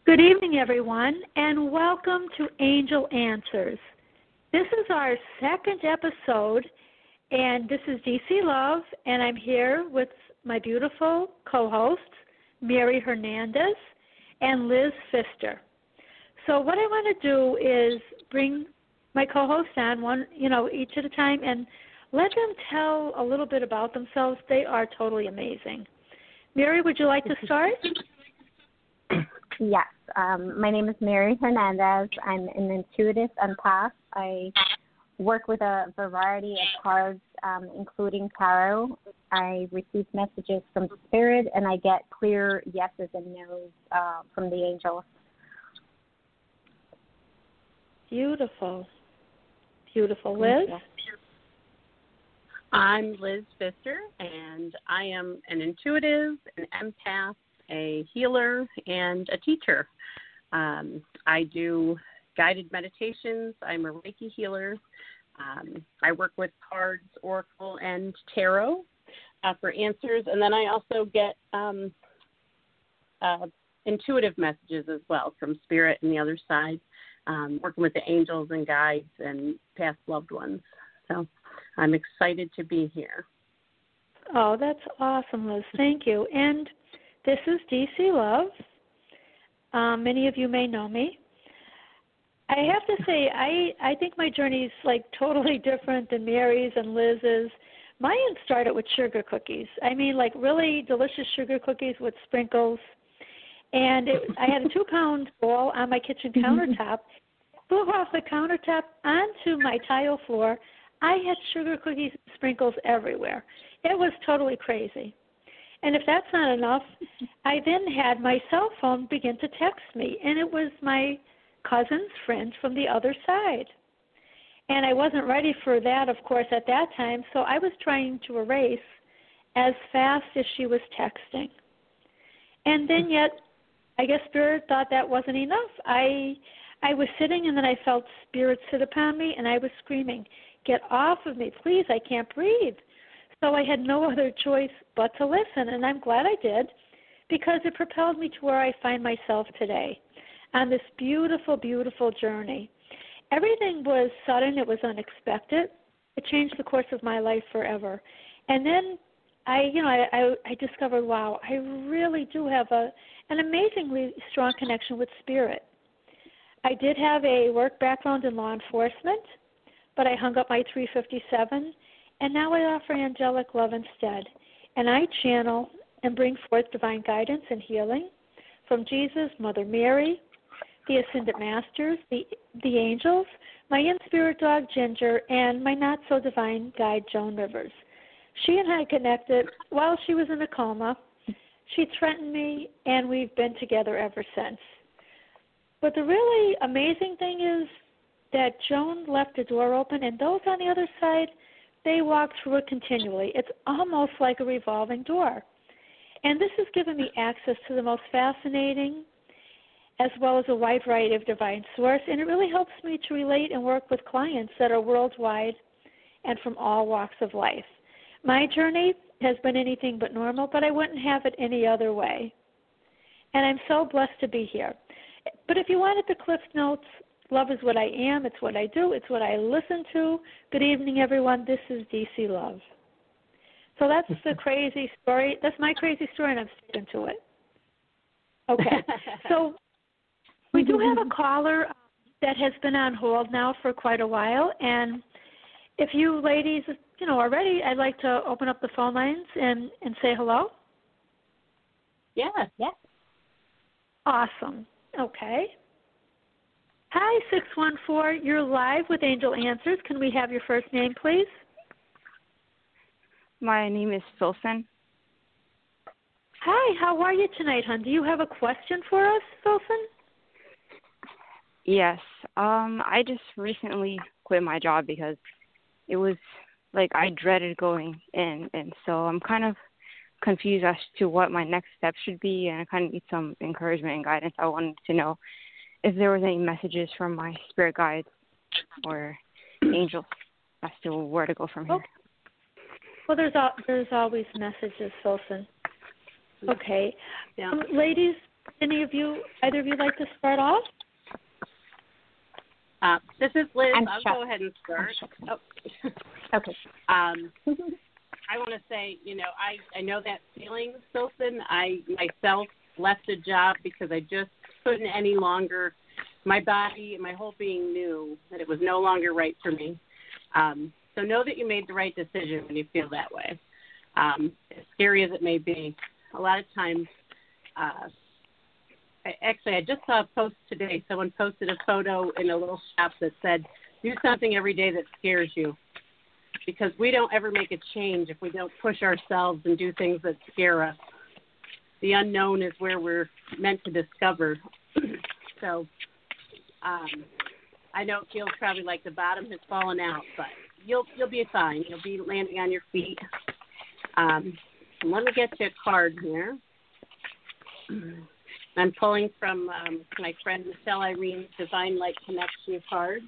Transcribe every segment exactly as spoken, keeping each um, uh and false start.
Good evening, everyone, and welcome to Angel Answers. This is our second episode, and this is D C Love, and I'm here with my beautiful co-hosts, Mary Hernandez and Liz Pfister. So what I want to do is bring my co-hosts on, one, you know, each at a time, and let them tell a little bit about themselves. They are totally amazing. Mary, would you like to start? Yes. Um, my name is Mary Hernandez. I'm an intuitive empath. I work with a variety of cards, um, including tarot. I receive messages from spirit, and I get clear yeses and nos uh, from the angels. Beautiful. Beautiful. Liz? I'm Liz Pfister, and I am an intuitive, an empath, a healer, and a teacher. Um, I do guided meditations. I'm a Reiki healer. Um, I work with cards, oracle, and tarot uh, for answers. And then I also get um, uh, intuitive messages as well from spirit and the other side, um, working with the angels and guides and past loved ones. So I'm excited to be here. Oh, that's awesome, Liz. Thank you. And this is D C Love. Um, many of you may know me. I have to say, I, I think my journey is like totally different than Mary's and Liz's. Mine started with sugar cookies. I mean, like really delicious sugar cookies with sprinkles. And it, I had a two-pound bowl on my kitchen countertop. Flew off the countertop onto my tile floor. I had sugar cookies and sprinkles everywhere. It was totally crazy. And if that's not enough, I then had my cell phone begin to text me, and it was my cousin's friend from the other side. And I wasn't ready for that, of course, at that time, so I was trying to erase as fast as she was texting. And then yet, I guess Spirit thought that wasn't enough. I I was sitting, and then I felt Spirit sit upon me, and I was screaming, "Get off of me, please, I can't breathe." So I had no other choice but to listen, and I'm glad I did because it propelled me to where I find myself today on this beautiful, beautiful journey. Everything was sudden. It was unexpected. It changed the course of my life forever. And then I, you know, I, I, I discovered, wow, I really do have a an amazingly strong connection with spirit. I did have a work background in law enforcement, but I hung up my three fifty-seven. And now I offer angelic love instead. And I channel and bring forth divine guidance and healing from Jesus, Mother Mary, the Ascended Masters, the, the angels, my in-spirit dog Ginger, and my not-so-divine guide Joan Rivers. She and I connected while she was in a coma. She threatened me, and we've been together ever since. But the really amazing thing is that Joan left the door open, and those on the other side, they walk through it continually. It's almost like a revolving door. And this has given me access to the most fascinating as well as a wide variety of divine source, and it really helps me to relate and work with clients that are worldwide and from all walks of life. My journey has been anything but normal, but I wouldn't have it any other way. And I'm so blessed to be here. But if you wanted the Cliff Notes, love is what I am, it's what I do, it's what I listen to. Good evening, everyone. This is D C Love. So that's the crazy story. That's my crazy story, and I'm sticking to it. Okay. So we do have a caller that has been on hold now for quite a while, and if you ladies, you know, are ready, I'd like to open up the phone lines and, and say hello. Yeah. Yeah. Awesome. Okay. Hi, six one four. You're live with Angel Answers. Can we have your first name, please? My name is Filson. Hi, how are you tonight, hon? Do you have a question for us, Filson? Yes. Um, I just recently quit my job because it was like I dreaded going in, and so I'm kind of confused as to what my next step should be, and I kind of need some encouragement and guidance. I wanted to know if there was any messages from my spirit guides or angels as to where to go from here. Okay. Well, there's al- there's always messages, Filson. Okay. Yeah. Um, ladies, Any of you, either of you like to start off? Uh, this is Liz. I'm I'll shocked. go ahead and start. Oh. Okay. um, I want to say, you know, I, I know that feeling, Silson. I myself left a job because I just couldn't any longer, my body and my whole being knew that it was no longer right for me. Um, so know that you made the right decision when you feel that way. Um, as scary as it may be, a lot of times, uh, I, actually, I just saw a post today. Someone posted a photo in a little shop that said, do something every day that scares you. Because we don't ever make a change if we don't push ourselves and do things that scare us. The unknown is where we're meant to discover. So um, I know it feels probably like the bottom has fallen out, but you'll you'll be fine. You'll be landing on your feet. Um, let me get you a card here. I'm pulling from um, my friend Michelle Irene's Divine Light Connection card.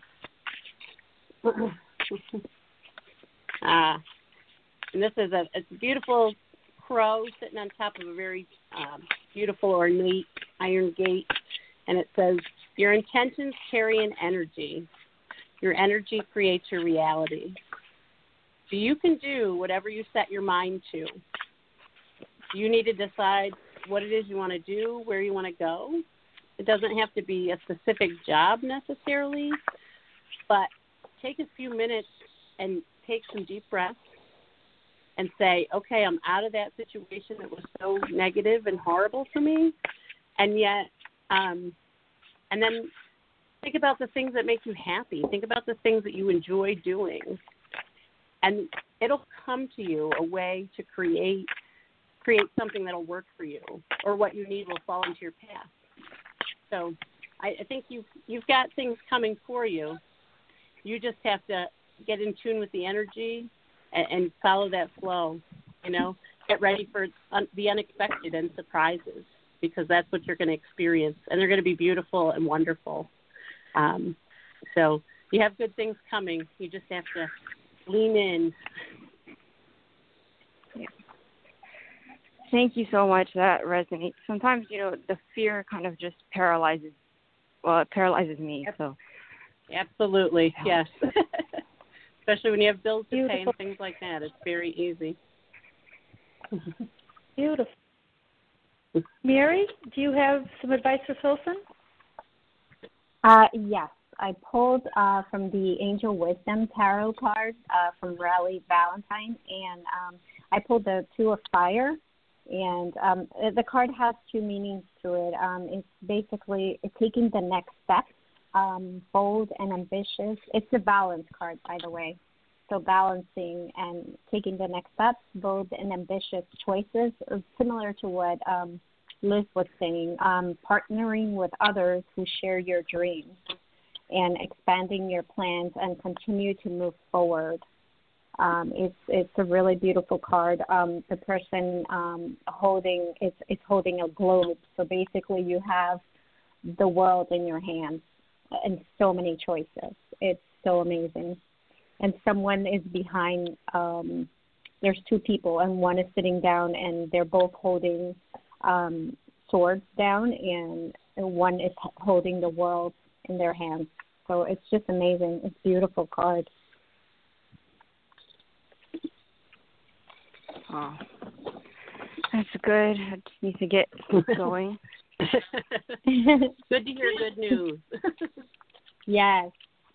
Uh, and this is a, it's a beautiful crow sitting on top of a very um, beautiful ornate iron gate. And it says, your intentions carry an energy. Your energy creates your reality. So you can do whatever you set your mind to. You need to decide what it is you want to do, where you want to go. It doesn't have to be a specific job necessarily, but take a few minutes and take some deep breaths and say, okay, I'm out of that situation that was so negative and horrible for me. And yet, um, and then think about the things that make you happy. Think about the things that you enjoy doing. And it'll come to you a way to create create something that'll work for you, or what you need will fall into your path. So I, I think you've, you've got things coming for you. You just have to get in tune with the energy and, and follow that flow, you know, get ready for un- the unexpected and surprises, because that's what you're going to experience, and they're going to be beautiful and wonderful. Um, so you have good things coming. You just have to lean in. Yeah. Thank you so much. That resonates. Sometimes, you know, the fear kind of just paralyzes, well, it paralyzes me. So Absolutely, yes. Especially when you have bills to Beautiful. pay and things like that. It's very easy. Beautiful. Mary, do you have some advice for Filson? Uh, yes, I pulled uh, from the Angel Wisdom Tarot card uh, from Raleigh Valentine, and um, I pulled the Two of Fire. And um, the card has two meanings to it. Um, it's basically taking the next step. Um, bold and ambitious. It's a balance card, by the way. So balancing and taking the next steps, bold and ambitious choices, similar to what um, Liz was saying, um, partnering with others who share your dreams and expanding your plans and continue to move forward. Um, it's it's a really beautiful card. Um, the person um, holding it's it's holding a globe. So basically, you have the world in your hands and so many choices. It's so amazing. And someone is behind, um, there's two people, and one is sitting down, and they're both holding um, swords down, and one is holding the world in their hands. So it's just amazing. It's a beautiful card. Oh, that's good. I just need to get going. Good to hear good news. Yes.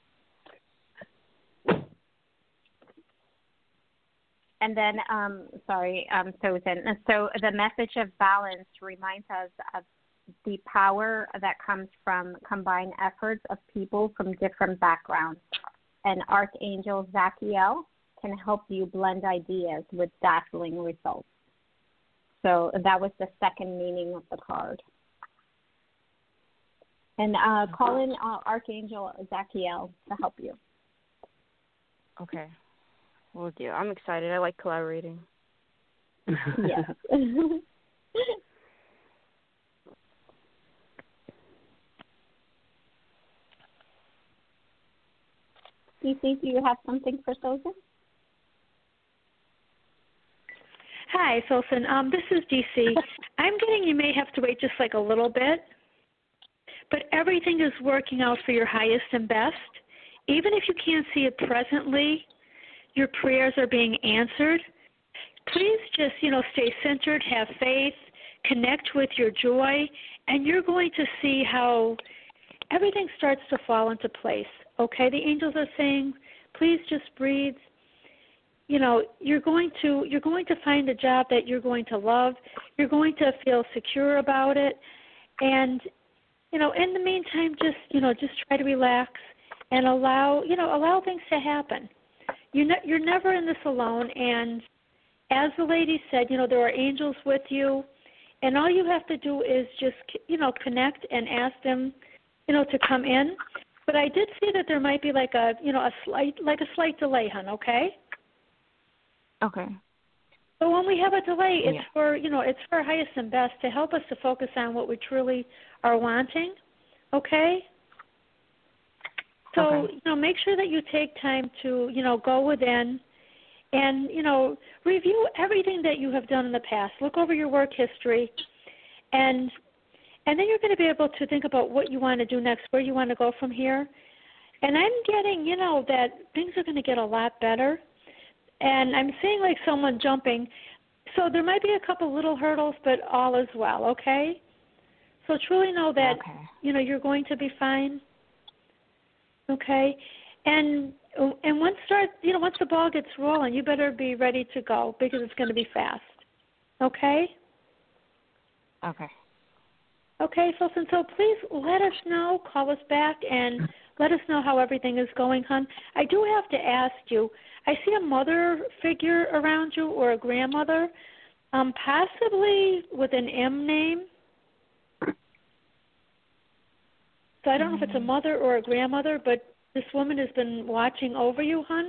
And then, um, sorry, um, Susan. So the message of balance reminds us of the power that comes from combined efforts of people from different backgrounds. And Archangel Zachiel can help you blend ideas with dazzling results. So that was the second meaning of the card. And uh, call in uh, Archangel Zachiel to help you. Okay. Will do. I'm excited. I like collaborating. Yes. Cece, do you have something for Susan? Hi. Hi, Sultan. Um, this is D C. I'm getting you may have to wait just like a little bit, but everything is working out for your highest and best. Even if you can't see it presently, your prayers are being answered. Please just, you know, stay centered, have faith, connect with your joy, and you're going to see how everything starts to fall into place. Okay? The angels are saying, please just breathe. You know, you're going to you're going to find a job that you're going to love. You're going to feel secure about it. And, you know, in the meantime, just, you know, just try to relax and allow, you know, allow things to happen. You're, ne- you're never in this alone. And as the lady said, you know, there are angels with you. And all you have to do is just, you know, connect and ask them, you know, to come in. But I did see that there might be like a, you know, a slight, like a slight delay, hon, okay? Okay. So when we have a delay, it's Yeah. for, you know, it's for our highest and best to help us to focus on what we truly are wanting, okay? So, Okay. you know, make sure that you take time to, you know, go within and, you know, review everything that you have done in the past. Look over your work history, and and then you're going to be able to think about what you want to do next, where you want to go from here. And I'm getting, you know, that things are going to get a lot better. And I'm seeing like someone jumping. So there might be a couple little hurdles, but all is well, okay? So truly know that, Okay. you know, you're going to be fine, okay? And and once start, you know, once the ball gets rolling, you better be ready to go because it's going to be fast, okay? Okay. Okay, Sultan, so please let us know, call us back, and let us know how everything is going, hon. I do have to ask you, I see a mother figure around you or a grandmother, um, possibly with an M name. So I don't know if it's a mother or a grandmother, but this woman has been watching over you, hon.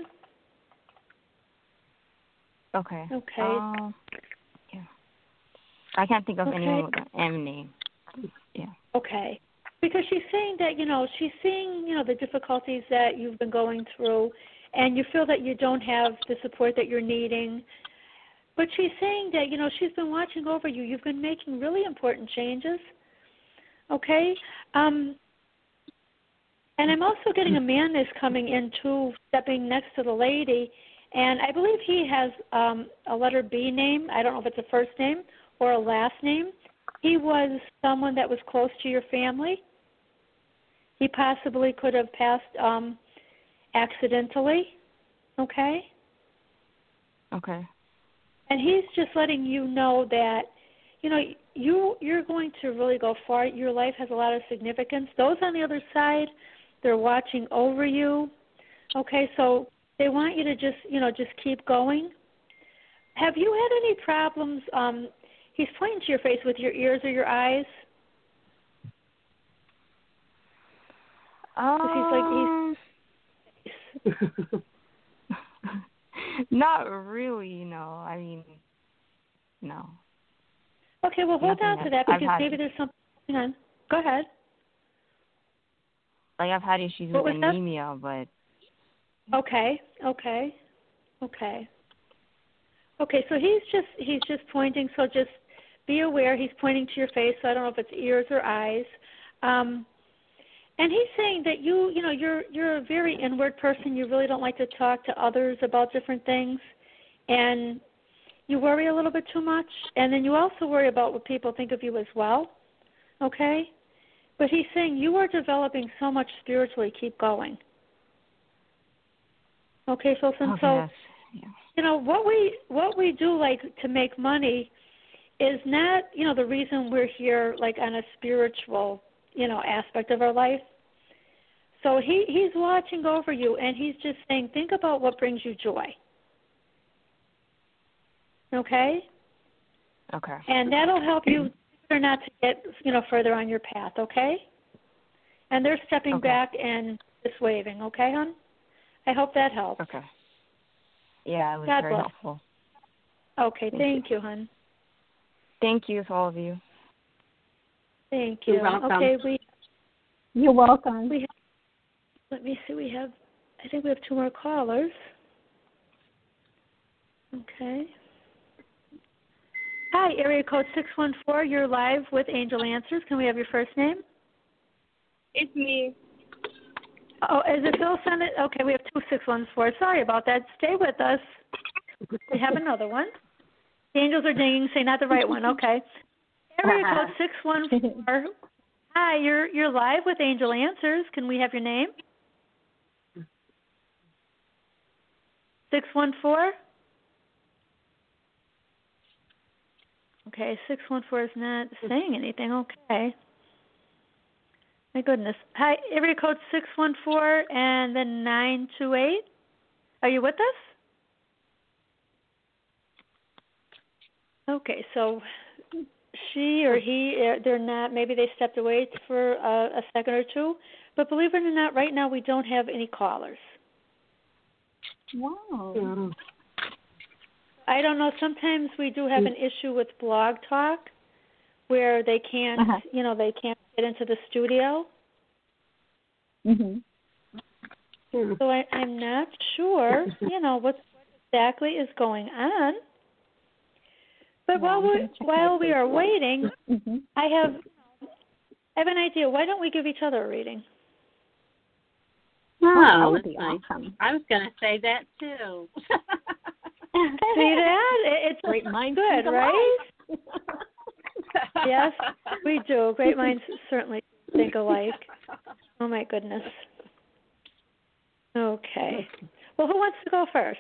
Okay. Okay. Um, yeah. I can't think of Okay. anyone with an M name. Yeah. Okay. Because she's saying that, you know, she's seeing, you know, the difficulties that you've been going through, and you feel that you don't have the support that you're needing. But she's saying that, you know, she's been watching over you. You've been making really important changes. Okay? Um, and I'm also getting a man that's coming in, too, stepping next to the lady. And I believe he has um, a letter B name. I don't know if it's a first name or a last name. He was someone that was close to your family. He possibly could have passed um, accidentally, okay? Okay. And he's just letting you know that, you know, you, you're going to really go far. Your life has a lot of significance. Those on the other side, they're watching over you, okay? So they want you to just, you know, just keep going. Have you had any problems? Um, he's pointing to your face with your ears or your eyes. Um, he's like, he's... Not really, no. I mean, no. Okay, well, hold Nothing on that to that I've because had, maybe there's something going on. Go ahead. like, I've had issues What with was that? anemia, but... Okay, okay, okay. Okay, so he's just he's just pointing, so just be aware he's pointing to your face, so I don't know if it's ears or eyes. Um, and he's saying that you, you know, you're you're a very inward person. You really don't like to talk to others about different things. And you worry a little bit too much. And then you also worry about what people think of you as well. Okay? But he's saying you are developing so much spiritually. Keep going. Okay, so since Okay, so, that's, yeah. you know, what we what we do like to make money is not, you know, the reason we're here, like on a spiritual, you know, aspect of our life. So he, he's watching over you, and he's just saying, think about what brings you joy. Okay? Okay. And that'll help you or not to get, you know, further on your path, okay? And they're stepping Okay. back and just waving, okay, hon? I hope that helps. Okay. Yeah, it was God very bless. helpful. Okay, Thank thank you, hon. Thank you to all of you. Thank you. You're welcome. Okay, we You're welcome. we have, let me see, we have, I think we have two more callers. Okay. Hi, area code six one four. You're live with Angel Answers. Can we have your first name? It's me. Oh, is it Phil Senate? Okay, we have two six one four. Sorry about that. Stay with us. We have another one. The angels are dinging. Say not the right one. Okay. Area code six one four. Hi, you're you're live with Angel Answers. Can we have your name? six one four. Okay, six one four is not saying anything. Okay. My goodness. Hi, area code six one four and then nine two eight. Are you with us? Okay, so she or he, uh, they're not, maybe they stepped away for a, a second or two. But believe it or not, right now we don't have any callers. Wow. Mm. I don't know. Sometimes we do have an issue with Blog Talk where they can't, Uh-huh. you know, they can't get into the studio. Mhm. So I, I'm not sure, you know, what exactly is going on. But Yeah, while I'm we gonna check while my we are Facebook. waiting, Mhm. I have I have an idea. Why don't we give each other a reading? Oh, Oh, that would that's be nice. awesome. I was going to say that too. See that? It- It's Great minds good, think right? alike. Yes, we do. Great minds certainly think alike. Oh my goodness. Okay. Well, who wants to go first?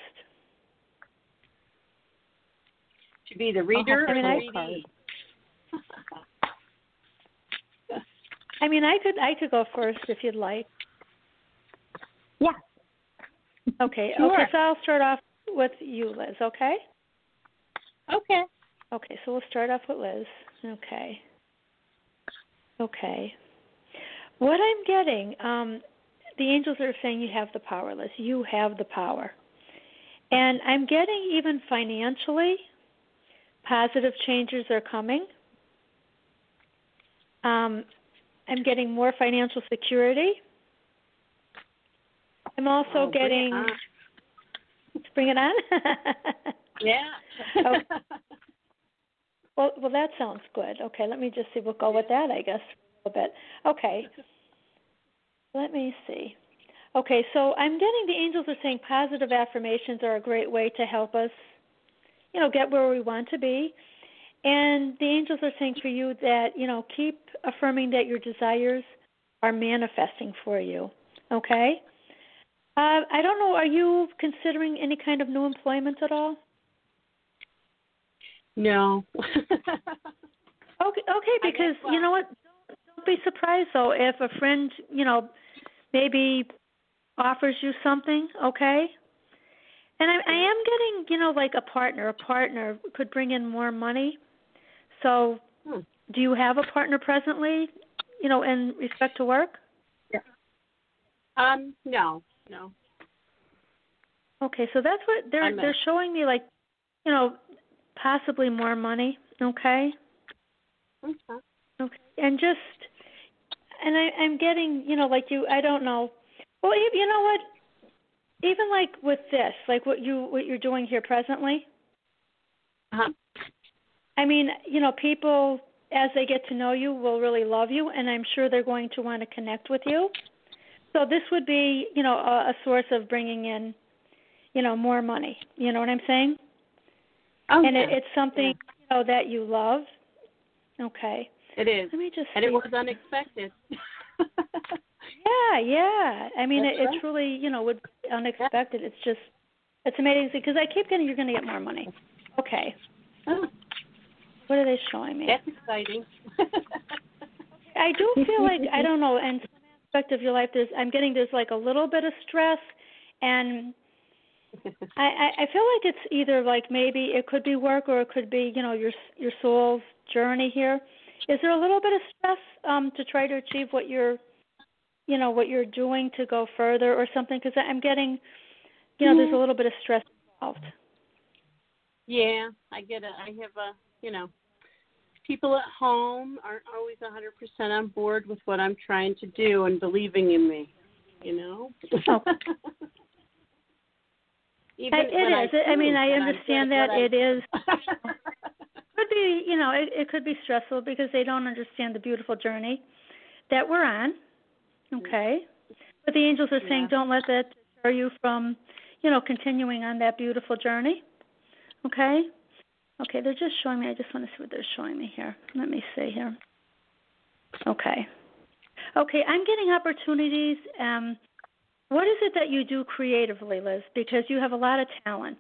To be the reader I mean, or I- the readee? I mean, I could I could go first if you'd like. Yeah. Okay. Sure. Okay. So I'll start off with you, Liz. Okay. Okay. Okay. So we'll start off with Liz. Okay. Okay. What I'm getting, um, the angels are saying you have the power, Liz. You have the power, and I'm getting even financially, positive changes are coming. Um, I'm getting more financial security. I'm also Oh, bring it getting. on. Bring it on. Yeah. Okay. Well, well, that sounds good. Okay, let me just see. We'll go with that, I guess, a little bit. Okay. Let me see. Okay, so I'm getting the angels are saying positive affirmations are a great way to help us, you know, get where we want to be. And the angels are saying for you that, you know, keep affirming that your desires are manifesting for you. Okay? Uh, I don't know, are you considering any kind of new employment at all? No. Okay, okay, because well. you know what? Don't, don't be surprised though if a friend, you know, maybe offers you something. Okay. And I, I am getting, you know, like a partner. A partner could bring in more money. So, Hmm. do you have a partner presently? You know, in respect to work? Yeah. Um. No. No. Okay, so that's what they're I'm a- they're showing me, like, you know, possibly more money. Okay. Okay. Okay, and just, and I, I'm getting, you know, like you, I don't know. Well, you, you know what? Even like with this, like what you what you're doing here presently. Uh-huh. I mean, you know, people as they get to know you will really love you, and I'm sure they're going to want to connect with you. So this would be, you know, a, a source of bringing in, you know, more money. You know what I'm saying? Oh, And yeah. it, it's something, Yeah. you know, that you love. Okay. It is. Let me just And see. it was unexpected. Yeah, yeah. I mean, it, That's it's really, you know, would be unexpected. It's just, it's amazing because I keep getting you're going to get more money. Okay. Oh, What are they showing me? that's exciting. I do feel like, I don't know, in some aspect of your life, there's, I'm getting there's like a little bit of stress, and I, I, I feel like it's either like maybe it could be work or it could be, you know, your your soul's journey here. Is there a little bit of stress um, to try to achieve what you're, you know, what you're doing to go further or something? Because I'm getting, you know, there's a little bit of stress involved. Yeah, I get it. I have a, you know, people at home aren't always one hundred percent on board with what I'm trying to do and believing in me, you know? Oh. Even It, it when is. I, I mean, I understand that it is. Could be, you know, it, it could be stressful because they don't understand the beautiful journey that we're on, okay? But the angels are saying, Yeah. don't let that deter you from, you know, continuing on that beautiful journey, okay? Okay, they're just showing me. I just want to see what they're showing me here. Let me see here. Okay. Okay, I'm getting opportunities. Um, what is it that you do creatively, Liz? Because you have a lot of talent.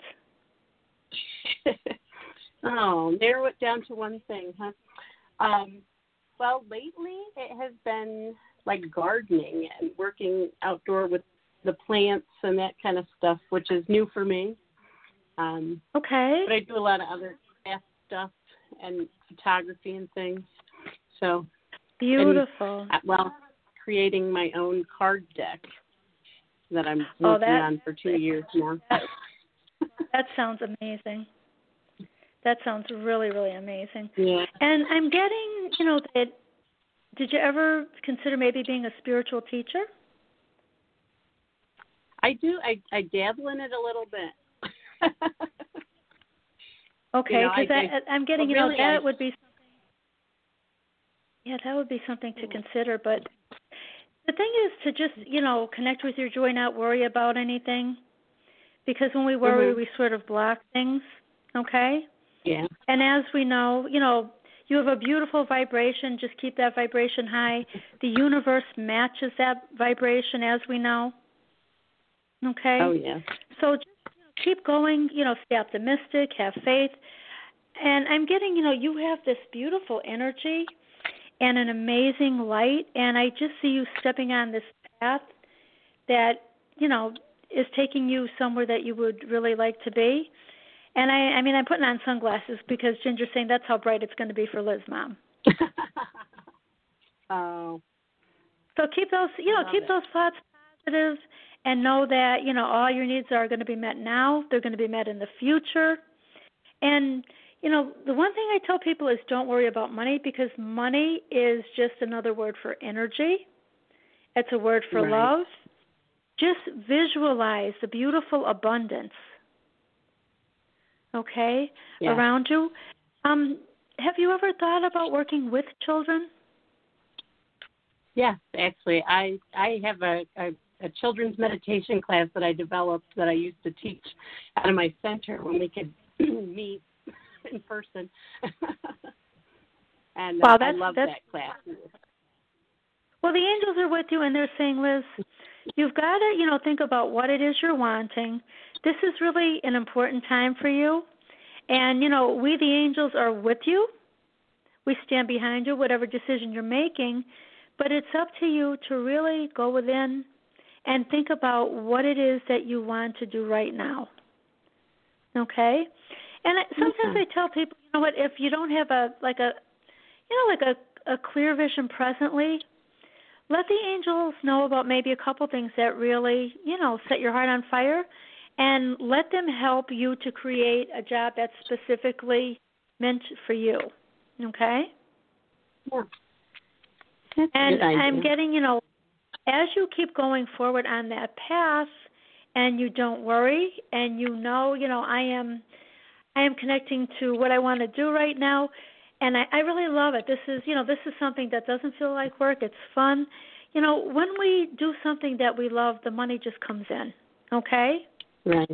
Oh, narrow it down to one thing, huh? Um, well, lately it has been like gardening and working outdoor with the plants and that kind of stuff, which is new for me. Um, Okay. but I do a lot of other craft stuff and photography and things. So Beautiful. And, well, creating my own card deck that I'm working oh, that, on for two years now. That, that sounds amazing. That sounds really, really amazing. Yeah. And I'm getting, you know, that. Did you ever consider maybe being a spiritual teacher? I do. I, I dabble in it a little bit. Okay, because you know, I'm getting, well, you know, really, that I, would be something. Yeah, that would be something to consider. But the thing is to just, you know, connect with your joy, not worry about anything. Because when we worry, mm-hmm. we sort of block things, okay? Yeah. And as we know, you know, you have a beautiful vibration. Just keep that vibration high. The universe matches that vibration, as we know. Okay? Oh, yeah. So just you know, keep going. You know, stay optimistic, have faith. And I'm getting, you know, you have this beautiful energy and an amazing light. And I just see you stepping on this path that, you know, is taking you somewhere that you would really like to be. And I, I mean, I'm putting on sunglasses because Ginger's saying that's how bright it's going to be for Liz, Mom. Oh. So keep those, you know, keep it. those thoughts positive, and know that you know all your needs are going to be met now. They're going to be met in the future. And you know, the one thing I tell people is don't worry about money, because money is just another word for energy. It's a word for right. love. Just visualize the beautiful abundance. Okay, yeah. around you. Um, have you ever thought about working with children? Yes, actually, I I have a, a, a children's meditation class that I developed that I used to teach out of my center when we could meet in person. And wow, uh, that's, I love that's, that class. Well, the angels are with you, and they're saying, Liz, you've got to, you know, think about what it is you're wanting. This is really an important time for you. And, you know, we, the angels, are with you. We stand behind you, whatever decision you're making. But it's up to you to really go within and think about what it is that you want to do right now. Okay? And sometimes Okay. I tell people, you know what, if you don't have a, like a, you know, like a, a clear vision presently, let the angels know about maybe a couple things that really, you know, set your heart on fire, and let them help you to create a job that's specifically meant for you. Okay? Yeah. That's and a good idea. I'm getting, you know, as you keep going forward on that path and you don't worry and you know, you know, I am I am connecting to what I want to do right now. And I, I really love it. This is, you know, this is something that doesn't feel like work. It's fun. You know, when we do something that we love, the money just comes in. Okay? Right.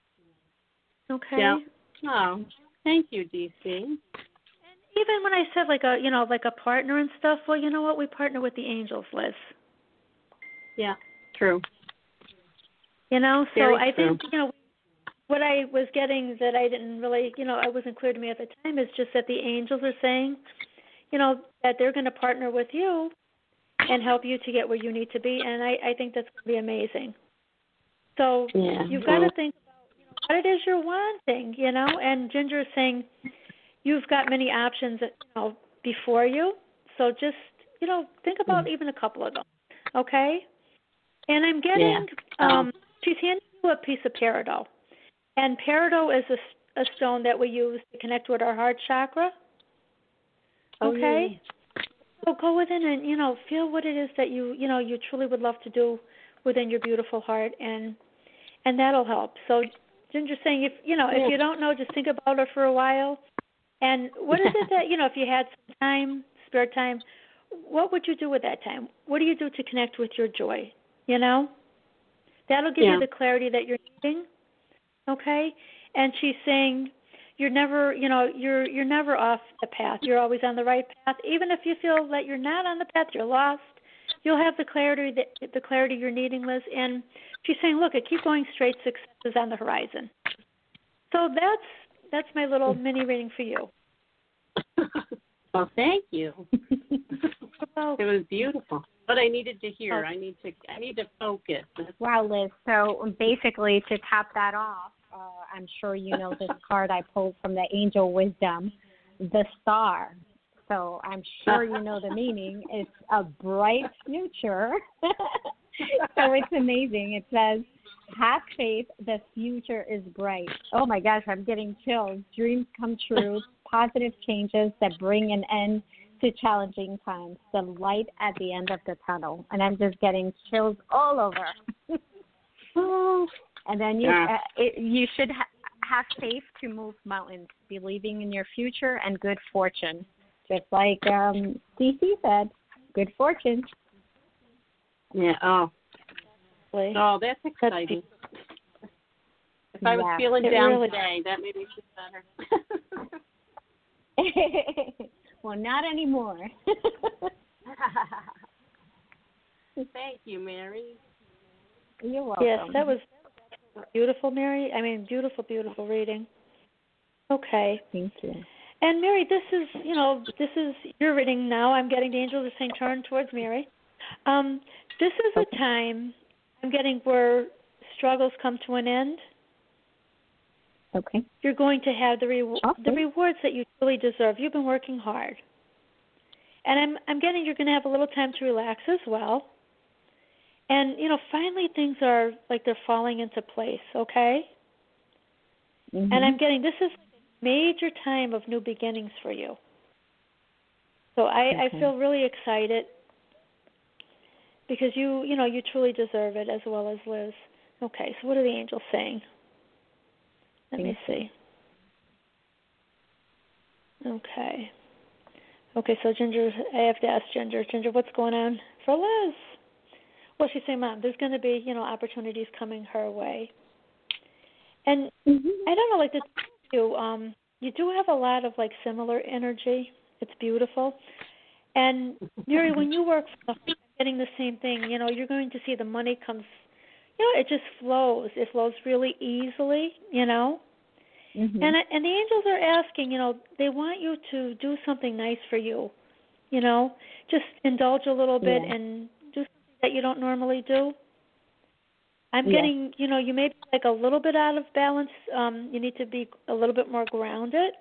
Okay. Yeah. Oh, thank you, D C. And even when I said like a, you know, like a partner and stuff, well, you know what? We partner with the angels, Liz. Yeah. True. You know, so Very I true. think, you know, what I was getting that I didn't really, you know, it wasn't clear to me at the time is just that the angels are saying, you know, that they're going to partner with you and help you to get where you need to be. And I, I think that's going to be amazing. So Yeah. you've got to think about, you know, what it is you're wanting, you know, and Ginger is saying you've got many options, you know, before you. So just, you know, think about even a couple of them, okay? And I'm getting, Yeah. um, she's handing you a piece of peridot. And peridot is a, a stone that we use to connect with our heart chakra. Okay? Oh, yeah. So go within and, you know, feel what it is that you, you know, you truly would love to do within your beautiful heart, and and that'll help. So Ginger's saying, if you know, Yeah. if you don't know, just think about it for a while, And what is it that, you know, if you had some time, spare time, what would you do with that time? What do you do to connect with your joy? You know? That'll give yeah. you the clarity that you're needing. Okay? And she's saying you're never, you know, you're you're never off the path. You're always on the right path. Even if you feel that you're not on the path, you're lost, you'll have the clarity that the clarity you're needing, Liz. And she's saying, look, I keep going straight, success is on the horizon. So that's that's my little mini reading for you. Well, thank you. Well, it was beautiful. What I needed to hear. I need to I need to focus. Wow, Liz. So basically, to top that off, uh, I'm sure you know this card I pulled from the Angel Wisdom, the Star. So I'm sure you know the meaning. It's a bright future. So it's amazing. It says, have faith, the future is bright. Oh, my gosh, I'm getting chills. Dreams come true, positive changes that bring an end to challenging times, the light at the end of the tunnel. And I'm just getting chills all over. And then you yeah. uh, it, you should ha- have faith to move mountains, believing in your future and good fortune. Just like um, C C said, good fortune. Yeah, oh. Oh, that's exciting. If I was yeah, feeling down really today, that made me feel better. Well, not anymore. Thank you, Mary. You're welcome. yes, that was beautiful, Mary. I mean, beautiful, beautiful reading. Okay. Thank you. And Mary, this is, you know, this is your reading now. I'm getting the angels are saying turn towards Mary. Um, this is okay. a time I'm getting where struggles come to an end. Okay. You're going to have the re- okay. the rewards that you truly deserve. You've been working hard, and I'm I'm getting you're going to have a little time to relax as well. And you know, finally things are like they're falling into place. Okay. Mm-hmm. And I'm getting this is a major time of new beginnings for you. So I, okay. I feel really excited because you you know you truly deserve it as well as Liz. Okay. So what are the angels saying? Let me see. Okay. Okay, so Ginger, I have to ask Ginger. Ginger, what's going on for Liz? Well, she's saying, Mom, there's going to be, you know, opportunities coming her way. And mm-hmm. I don't know, like this, you, um, you do have a lot of, like, similar energy. It's beautiful. And, Mary, when you work for getting the same thing, you know, you're going to see the money comes, you know, it just flows. It flows really easily, you know. Mm-hmm. And and the angels are asking, you know, they want you to do something nice for you, you know, just indulge a little bit yeah. and do something that you don't normally do. I'm yeah. getting, you know, you may be like a little bit out of balance. Um, you need to be a little bit more grounded.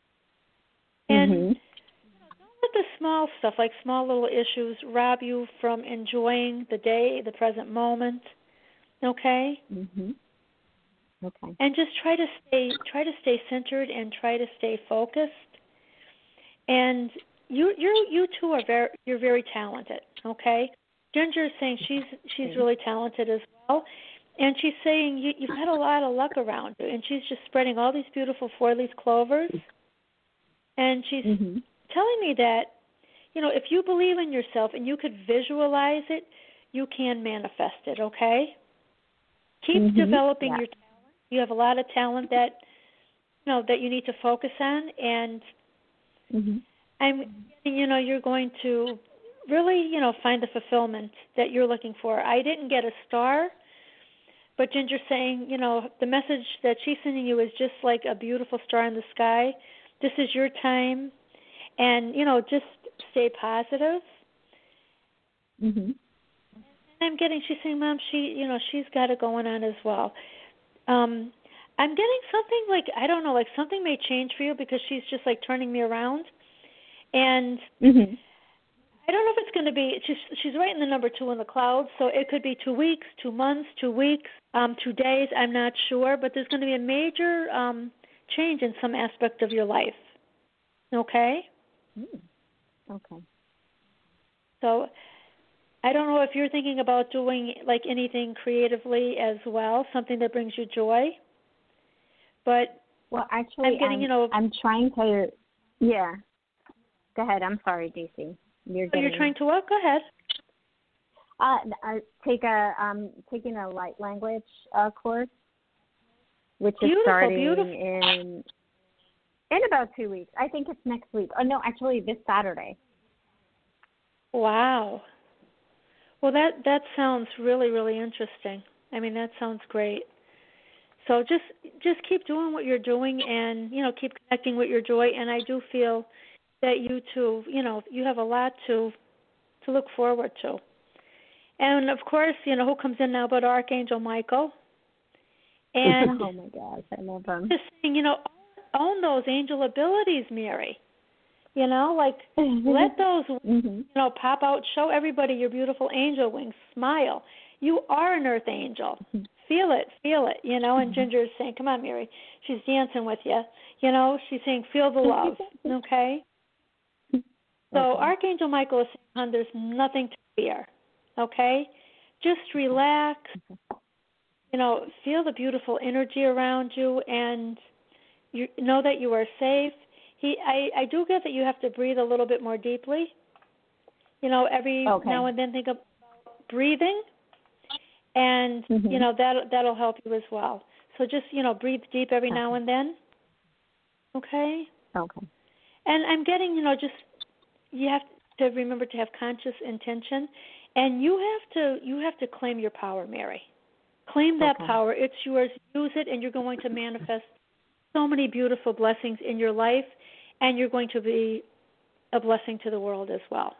And mm-hmm. you know, don't let the small stuff, like small little issues, rob you from enjoying the day, the present moment. Okay? Mm-hmm. Okay. And just try to stay try to stay centered and try to stay focused. And you you you two are very you're very talented, okay? Ginger is saying she's she's really talented as well. And she's saying you you've had a lot of luck around you, and she's just spreading all these beautiful four-leaf clovers. And she's mm-hmm. telling me that, you know, if you believe in yourself and you could visualize it, you can manifest it, okay? Keep mm-hmm. developing yeah. your talent. You have a lot of talent that you know that you need to focus on, and mm-hmm. I'm, you know, you're going to really, you know, find the fulfillment that you're looking for. I didn't get a star, but Ginger's saying, you know, the message that she's sending you is just like a beautiful star in the sky. This is your time, and you know, just stay positive. Mm-hmm. And I'm getting, she's saying, Mom, she, you know, she's got it going on as well. Um, I'm getting something like, I don't know, like something may change for you because she's just like turning me around. And mm-hmm. I don't know if it's going to be, she's, she's writing the number two in the clouds, so it could be two weeks, two months, two weeks, um, two days, I'm not sure, but there's going to be a major um, change in some aspect of your life. Okay? Mm. Okay. So I don't know if you're thinking about doing like anything creatively as well, something that brings you joy. But well, actually, I'm getting, I'm, you know, I'm trying to Yeah. Go ahead. I'm sorry, D C. You're So getting. you're trying to what? Go ahead. Uh, I take a um taking a light language uh, course, which is Beautiful, starting beautiful. in in about two weeks. I think it's next week. Oh no, actually this Saturday. Wow. Well, that that sounds really, really interesting. I mean, that sounds great. So just just keep doing what you're doing, and you know, keep connecting with your joy. And I do feel that you too, you know, you have a lot to to look forward to. And of course, you know, who comes in now but Archangel Michael? And Oh my gosh, I love him. just saying, you know, own those angel abilities, Mary. You know, like let those, mm-hmm. you know, pop out. Show everybody your beautiful angel wings. Smile. You are an earth angel. Mm-hmm. Feel it, feel it. You know, and Ginger is saying, "Come on, Mary." She's dancing with you. You know, she's saying, "Feel the love." Okay. So Okay. Archangel Michael is saying, "Hon, there's nothing to fear." Okay, just relax. You know, feel the beautiful energy around you, and you know that you are safe. He, I, I do get that you have to breathe a little bit more deeply. You know, every Okay. now and then think of breathing, and mm-hmm. you know that that'll help you as well. So just you know, breathe deep every okay. now and then. Okay. Okay. And I'm getting, you know, just you have to remember to have conscious intention, and you have to you have to claim your power, Mary. Claim that okay. power. It's yours. Use it, and you're going to manifest so many beautiful blessings in your life, and you're going to be a blessing to the world as well.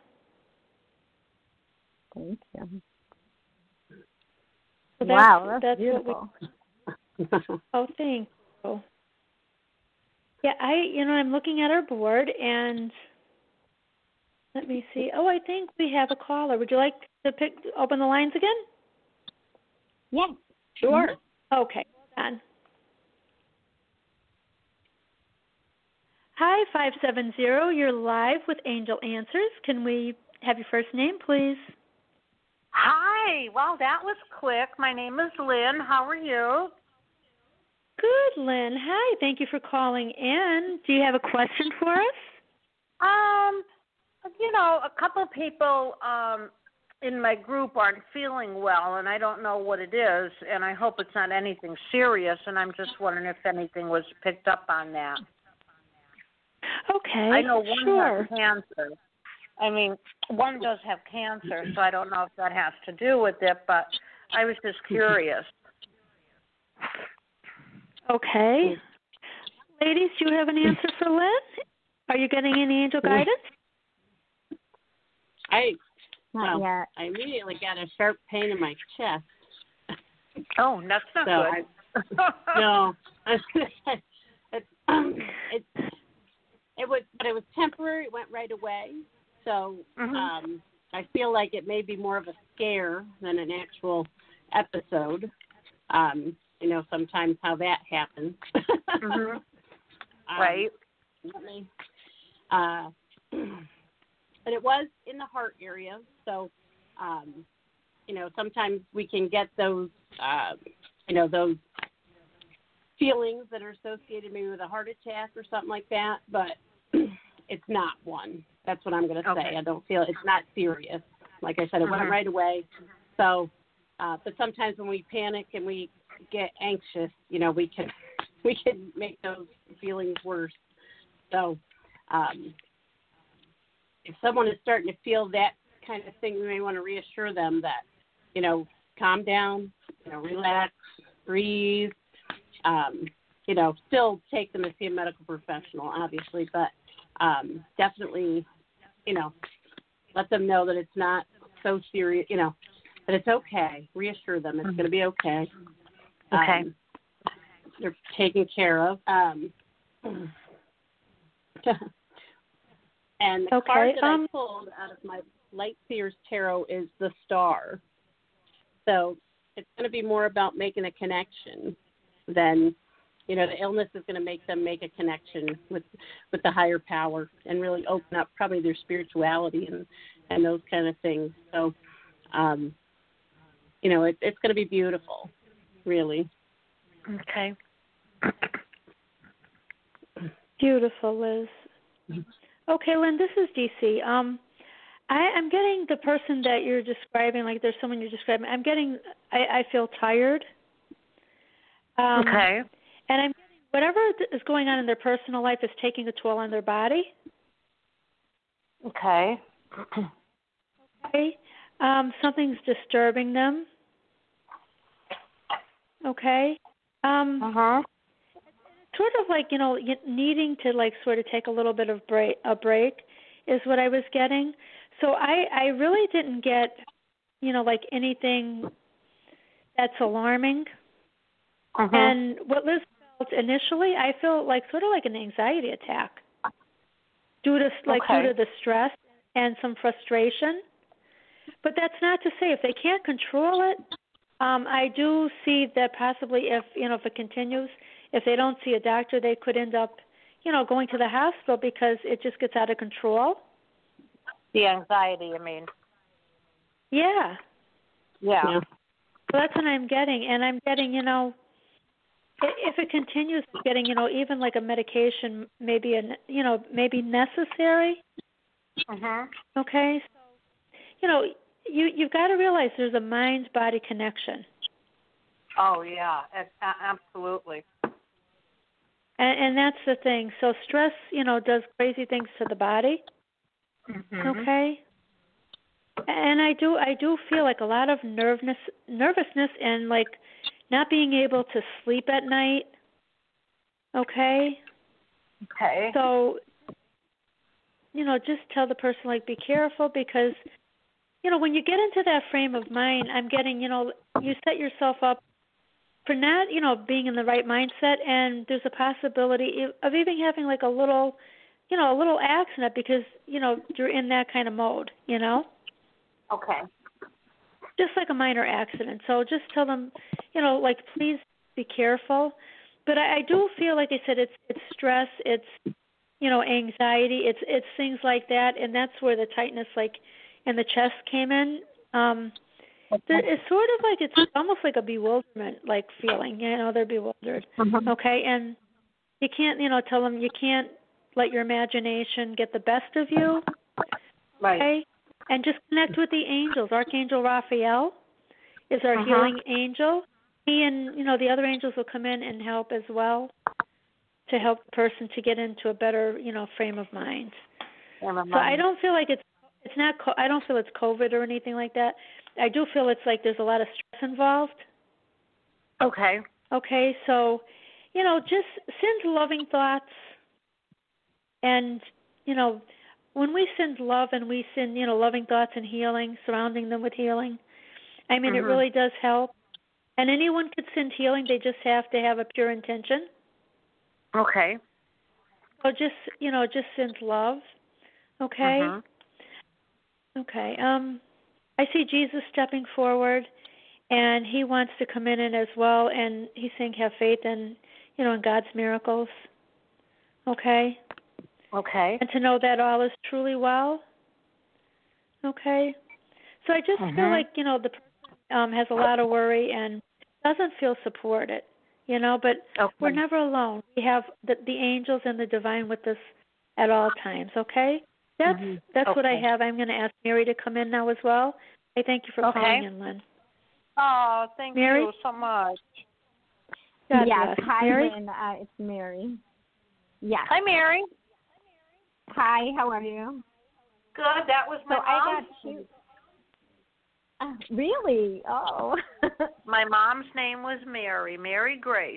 Thank you. So that's, wow, that's, that's beautiful. What we, oh, thank you. Yeah, I, you know, I'm looking at our board, and let me see. Oh, I think we have a caller. Would you like to pick open the lines again? Yeah. Sure. Okay, hold on. Hi, five seven zero. You're live with Angel Answers. Can we have your first name, please? Hi. Well, that was quick. My name is Lynn. How are you? Good, Lynn. Hi. Thank you for calling in. Do you have a question for us? Um, you know, a couple of people um, in my group aren't feeling well, and I don't know what it is, and I hope it's not anything serious, and I'm just wondering if anything was picked up on that. Okay, I know one sure. has cancer. I mean, one does have cancer, so I don't know if that has to do with it, but I was just curious. Okay. Ladies, do you have an answer for Lynn? Are you getting any angel guidance? I Not well, yet. I immediately got a sharp pain in my chest. Oh, that's not so good. I, no, it, um, it it was, but it was temporary. It went right away. So mm-hmm. um, I feel like it may be more of a scare than an actual episode. Um, you know, sometimes how that happens. mm-hmm. um, Right. Let me. Uh, but it was in the heart area, so um, you know, sometimes we can get those, uh, you know, those feelings that are associated maybe with a heart attack or something like that, but it's not one. That's what I'm going to okay. say. I don't feel it's not serious. Like I said, it mm-hmm. went right away. So, uh, but sometimes when we panic and we get anxious, you know, we can we can make those feelings worse. So, um, if someone is starting to feel that kind of thing, we may want to reassure them that, you know, calm down, you know, relax, breathe. Um, you know, still take them to see a medical professional, obviously, but um, definitely, you know, let them know that it's not so serious, you know, that it's okay. Reassure them it's mm-hmm. going to be okay. Okay. Um, they're taken care of. Um, and the okay, card that um, I pulled out of my Light Seers Tarot is the Star. So it's going to be more about making a connection than, you know, the illness is going to make them make a connection with with the higher power and really open up probably their spirituality and, and those kind of things. So, um, you know, it, it's going to be beautiful, really. Okay. Beautiful, Liz. Okay, Lynn, this is D C. Um, I, I'm getting the person that you're describing, like there's someone you're describing. I'm getting, I, I feel tired. Um, okay. And I'm getting whatever is going on in their personal life is taking a toll on their body. Okay. Okay. Um, something's disturbing them. Okay. Um, Uh-huh. Sort of like, you know, needing to like sort of take a little bit of break, a break is what I was getting. So I, I really didn't get, you know, like anything that's alarming. Uh-huh. And what Liz felt initially, I felt like sort of like an anxiety attack due to like Okay. due to the stress and some frustration. But that's not to say if they can't control it. Um, I do see that possibly if you know if it continues, if they don't see a doctor, they could end up, you know, going to the hospital because it just gets out of control. The anxiety, I mean. Yeah. Yeah. Yeah. So that's what I'm getting, and I'm getting, you know, i- if it continues, getting, you know, even like a medication, maybe a, you know, maybe necessary. Uh-huh. Okay. So, you know, you you've got to realize there's a mind-body connection. Oh, yeah, a- a- absolutely. And, and that's the thing. So stress, you know, does crazy things to the body. Mm-hmm. Okay. And I do, I do feel like a lot of nervousness, nervousness, and like not being able to sleep at night. Okay. Okay. So, you know, just tell the person like be careful because, you know, when you get into that frame of mind, I'm getting, you know, you set yourself up for not, you know, being in the right mindset, and there's a possibility of even having like a little, you know, a little accident because, you know, you're in that kind of mode, you know, Okay. just like a minor accident. So just tell them, you know, like please be careful. But I, I do feel like I said, it's it's stress, it's you know anxiety, it's it's things like that, and that's where the tightness like in the chest came in. Um, there, it's sort of like it's almost like a bewilderment like feeling, you know, they're bewildered. Mm-hmm. Okay, and you can't, you know, tell them you can't let your imagination get the best of you. Right. Okay, and just connect with the angels. Archangel Raphael is our Uh-huh. healing angel. He and you know the other angels will come in and help as well to help the person to get into a better you know frame of mind. Never So I mind. don't feel like it's it's not co- I don't feel it's COVID or anything like that. I do feel it's like there's a lot of stress involved. Okay. Okay, so you know just send loving thoughts, and you know when we send love and we send you know loving thoughts and healing, surrounding them with healing. I mean, Mhm. it really does help. And anyone could send healing. They just have to have a pure intention. Okay. So just, you know, just send love. Okay? Mhm. Okay. Um, I see Jesus stepping forward, and he wants to come in and as well, and he's saying have faith in, you know, in God's miracles. Okay? Okay. And to know that all is truly well. Okay? So I just Mhm. feel like, you know, the person um, has a lot of worry and doesn't feel supported, you know, but Okay. we're never alone. We have the, the angels and the divine with us at all times, okay? That's Mhm. that's what I Okay. have. I'm going to ask Mary to come in now as well. I thank you for Okay. calling in, Lynn. Oh, thank Mary? you so much. God yes. bless. Hi, Mary? Lynn. Uh, it's Mary. Yes. Hi, Mary. Hi. How are you? Good. That was my So I mom's. got two. Uh, really? Oh. My mom's name was Mary. Mary Grace.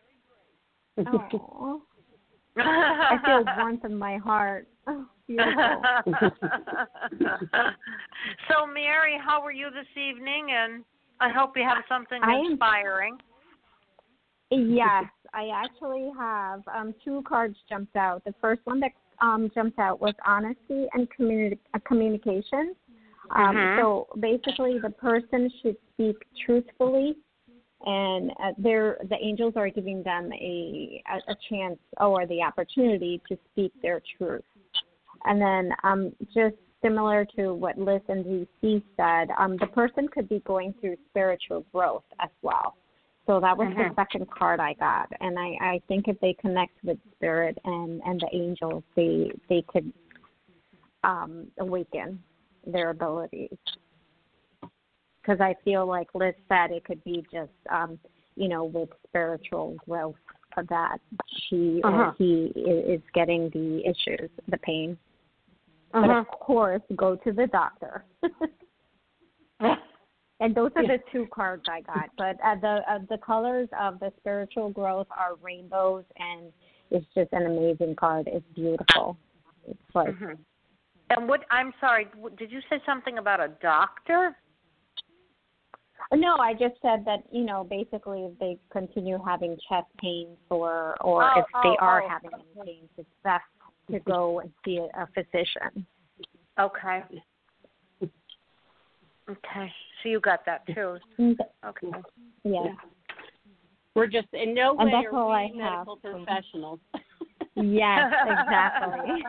Oh. I feel warmth in my heart. Oh, beautiful. So, Mary, how are you this evening? And I hope you have something I am- inspiring. Yes, I actually have um, two cards jumped out. The first one that um, jumped out was honesty and communi- uh, communication. Um, Mhm. So basically, the person should speak truthfully, and uh, they're, the angels are giving them a, a, a chance or the opportunity to speak their truth. And then um, just similar to what Liz and D C said, um, the person could be going through spiritual growth as well. So that was Mhm. the second card I got, and I, I think if they connect with spirit and, and the angels, they they could um, awaken their abilities. Because I feel like Liz said, it could be just um, you know, with spiritual growth that she Uh-huh. or he is getting the issues, the pain. Uh-huh. But of course, go to the doctor. And those are the two cards I got. But uh, the uh, the colors of the spiritual growth are rainbows, and it's just an amazing card. It's beautiful. It's like Mhm. And what? I'm sorry. w- Did you say something about a doctor? no, I just said that, you know, basically if they continue having chest pains or or Oh, if they oh, are oh. having any pains, it's best to go and see a, a physician. Okay. Okay. So you got that too. Mm, Okay. Yes. We're just in no And way that's are all we I medical have. professionals. Yes, exactly.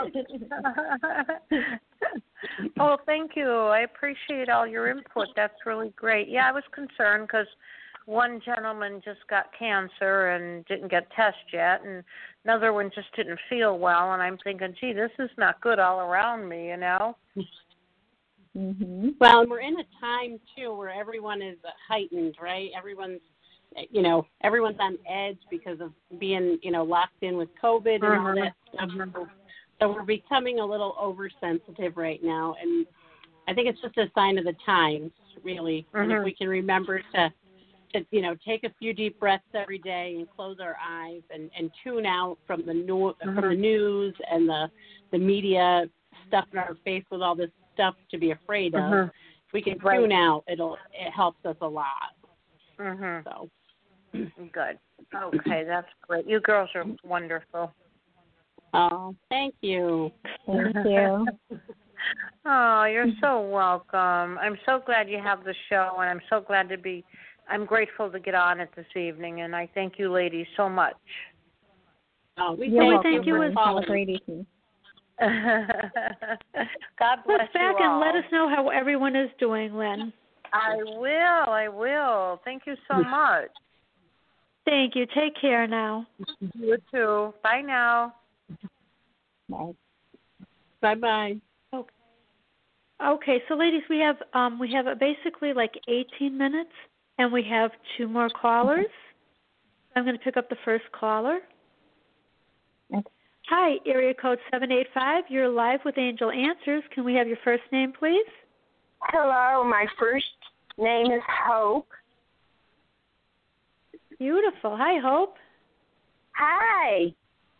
Oh, thank you. I appreciate all your input. That's really great. Yeah, I was concerned because one gentleman just got cancer and didn't get tested yet, and another one just didn't feel well. And I'm thinking, gee, this is not good all around me, you know? Mhm. Well, and we're in a time, too, where everyone is heightened, right? Everyone's, you know, everyone's on edge because of being, you know, locked in with COVID and all that stuff. So, so we're becoming a little oversensitive right now. And I think it's just a sign of the times, really. And if Mhm. we can remember to, to, you know, take a few deep breaths every day and close our eyes and, and tune out from the, no, from the news and the, the media stuff in our face with all this stuff to be afraid of. Mhm. If we can Right. tune out, it'll it helps us a lot. Mhm. So Good. Okay, that's great. You girls are wonderful. oh, thank you. Thank you. Oh, you're so welcome. I'm so glad you have the show, and I'm so glad to be. I'm grateful to get on it this evening, and I thank you, ladies, so much. Oh, we You're thank welcome. you for Liz. Have a calling. great evening. God bless Look back you all. and let us know how everyone is doing, Lynn. I will. I will. Thank you so much. Thank you. Take care now. You too. Bye now. Bye. Bye-bye. Okay, so ladies, we have um, we have uh, basically like eighteen minutes, and we have two more callers. I'm going to pick up the first caller. Okay. Hi, area code seven eight five. You're live with Angel Answers. Can we have your first name, please? Hello, my first name is Hope. Beautiful. Hi, Hope. Hi.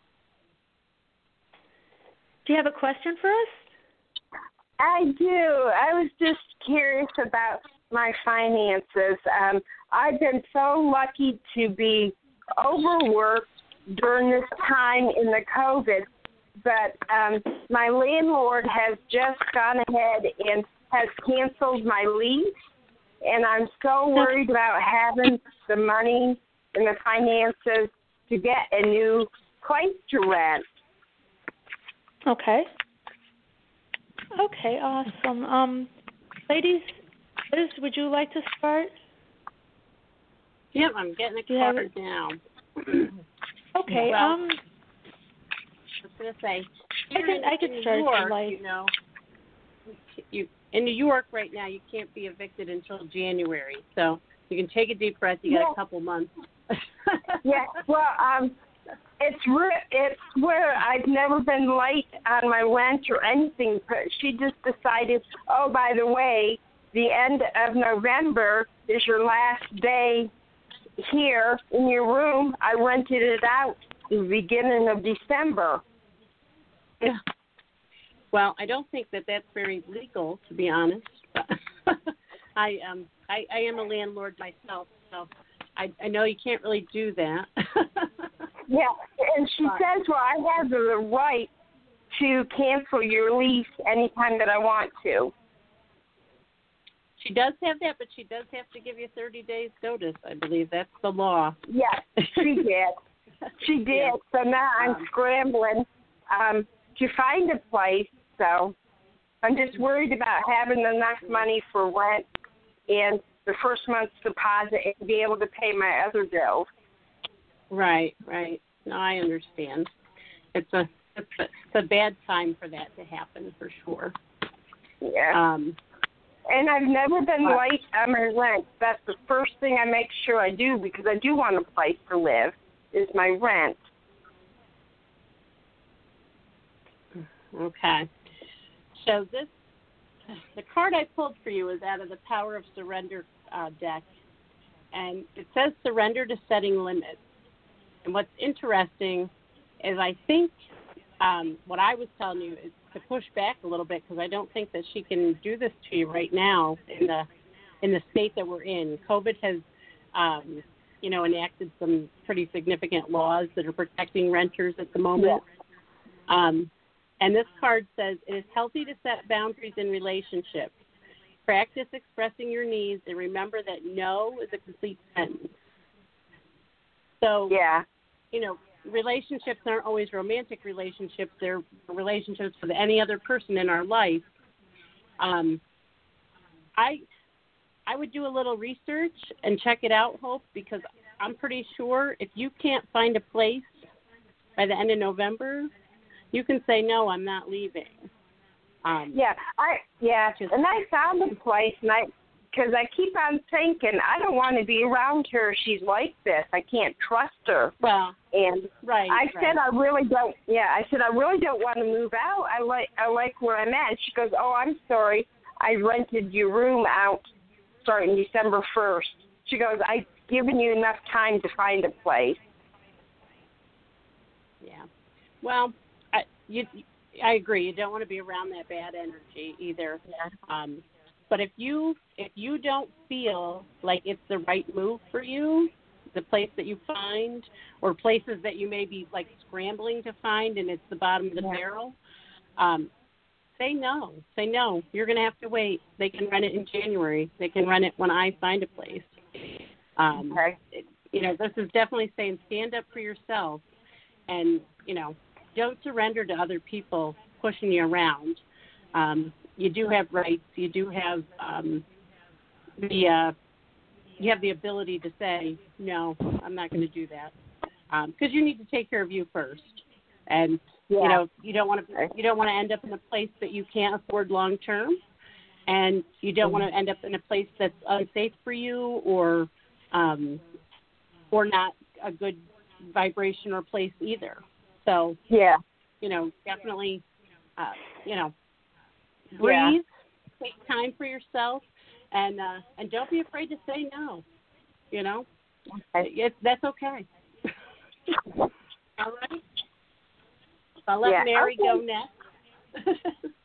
Do you have a question for us? I do. I was just curious about my finances. Um, I've been so lucky to be overworked during this time in the COVID, but um, my landlord has just gone ahead and has canceled my lease, and I'm so worried about having the money and the finances to get a new place to rent. Okay. Okay, awesome. Um, ladies, Liz, would you like to start? Yep, I'm getting a Do you have card it? now. Okay. Well, um, I was going to say, I can I can in start New if York, you like. you know, you, in New York right now, you can't be evicted until January. So you can take a deep breath. You got Yeah. a couple months. Yeah, well, um, it's re- it's where I've never been late on my rent or anything. But she just decided, oh, by the way, the end of November is your last day here in your room. I rented it out the beginning of December. Yeah. Well, I don't think that that's very legal, to be honest. I um I, I am a landlord myself, so I I know you can't really do that. Yeah, and she says, well, I have the right to cancel your lease anytime that I want to. She does have that, but she does have to give you thirty days notice. I believe that's the law. Yes, she did. She did. Yeah. So now I'm Um, scrambling um, to find a place. So I'm just worried about having enough money for rent and the first month's deposit and be able to pay my other bills. Right, right. No, I understand. It's a it's a, it's a bad time for that to happen for sure. Yeah. Um, and I've never been uh, late on my rent. That's the first thing I make sure I do because I do want a place to live, is my rent. Okay. So this, the card I pulled for you is out of the Power of Surrender uh, deck, and it says surrender to setting limits. And what's interesting is I think um, what I was telling you is to push back a little bit because I don't think that she can do this to you right now in the in the state that we're in. COVID has, um, you know, enacted some pretty significant laws that are protecting renters at the moment. Yeah. Um, and this card says, it is healthy to set boundaries in relationships. Practice expressing your needs and remember that no is a complete sentence. So, yeah. you know, relationships aren't always romantic relationships. They're relationships with any other person in our life. Um, I I would do a little research and check it out, Hope, because I'm pretty sure if you can't find a place by the end of November, you can say, no, I'm not leaving. Um, yeah, I yeah, just, and I found a place, and I because I keep on thinking I don't want to be around her. She's like this. I can't trust her. Well, and right. I right. said I really don't. Yeah, I said I really don't want to move out. I like I like where I'm at. And she goes, oh, I'm sorry. I rented your room out starting December first. She goes, I've given you enough time to find a place. Yeah. Well, I you. I agree. You don't want to be around that bad energy either. Yeah. Um, but if you if you don't feel like it's the right move for you, the place that you find, or places that you may be like scrambling to find, and it's the bottom of the yeah. barrel, um, say no. Say no. You're going to have to wait. They can rent it in January. They can rent it when I find a place. Um, okay. it, you know, this is definitely saying stand up for yourself, and you know. Don't surrender to other people pushing you around. Um, you do have rights. You do have um, the uh, you have the ability to say no. I'm not going to do that because um, you need to take care of you first. And yeah. you know you don't want to you don't want to end up in a place that you can't afford long term, and you don't want to end up in a place that's unsafe for you or um, or not a good vibration or place either. So, yeah, you know, definitely, uh, you know, breathe, yeah. take time for yourself, and uh, and don't be afraid to say no, you know. Okay. It, that's okay. All right? I'll let yeah. Mary okay. go next.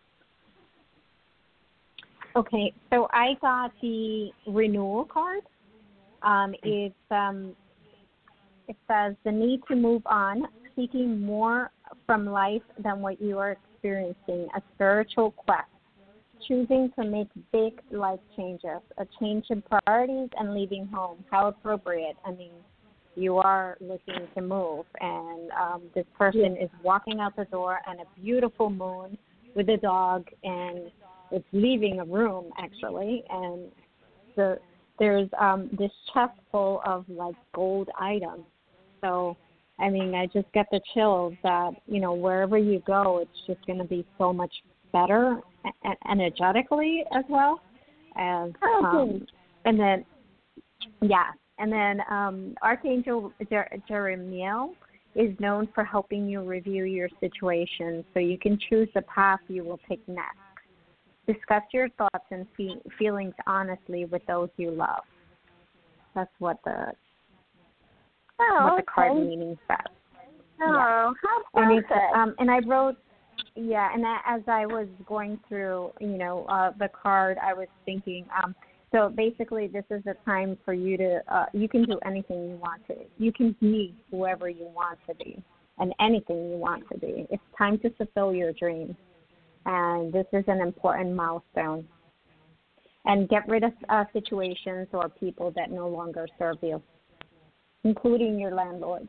Okay, so I got the renewal card. Um, it's, um, it says the need to move on, seeking more from life than what you are experiencing, a spiritual quest, choosing to make big life changes, a change in priorities and leaving home. How appropriate. I mean, you are looking to move, and um, this person is walking out the door on a beautiful moon with a dog, and it's leaving a room, actually, and the there's um, this chest full of, like, gold items. So, I mean, I just get the chills that, you know, wherever you go, it's just going to be so much better energetically as well. As, um, and then, yeah, and then um, Archangel Jer- Jeremiel is known for helping you review your situation so you can choose the path you will take next. Discuss your thoughts and fe- feelings honestly with those you love. That's what the Oh, what the card okay. meaning says. Oh, yeah. how and perfect. it's, um, and I wrote, yeah, and as I was going through, you know, uh, the card, I was thinking, um, so basically this is a time for you to, uh, you can do anything you want to. You can be whoever you want to be and anything you want to be. It's time to fulfill your dreams. And this is an important milestone. And get rid of uh, situations or people that no longer serve you, including your landlord.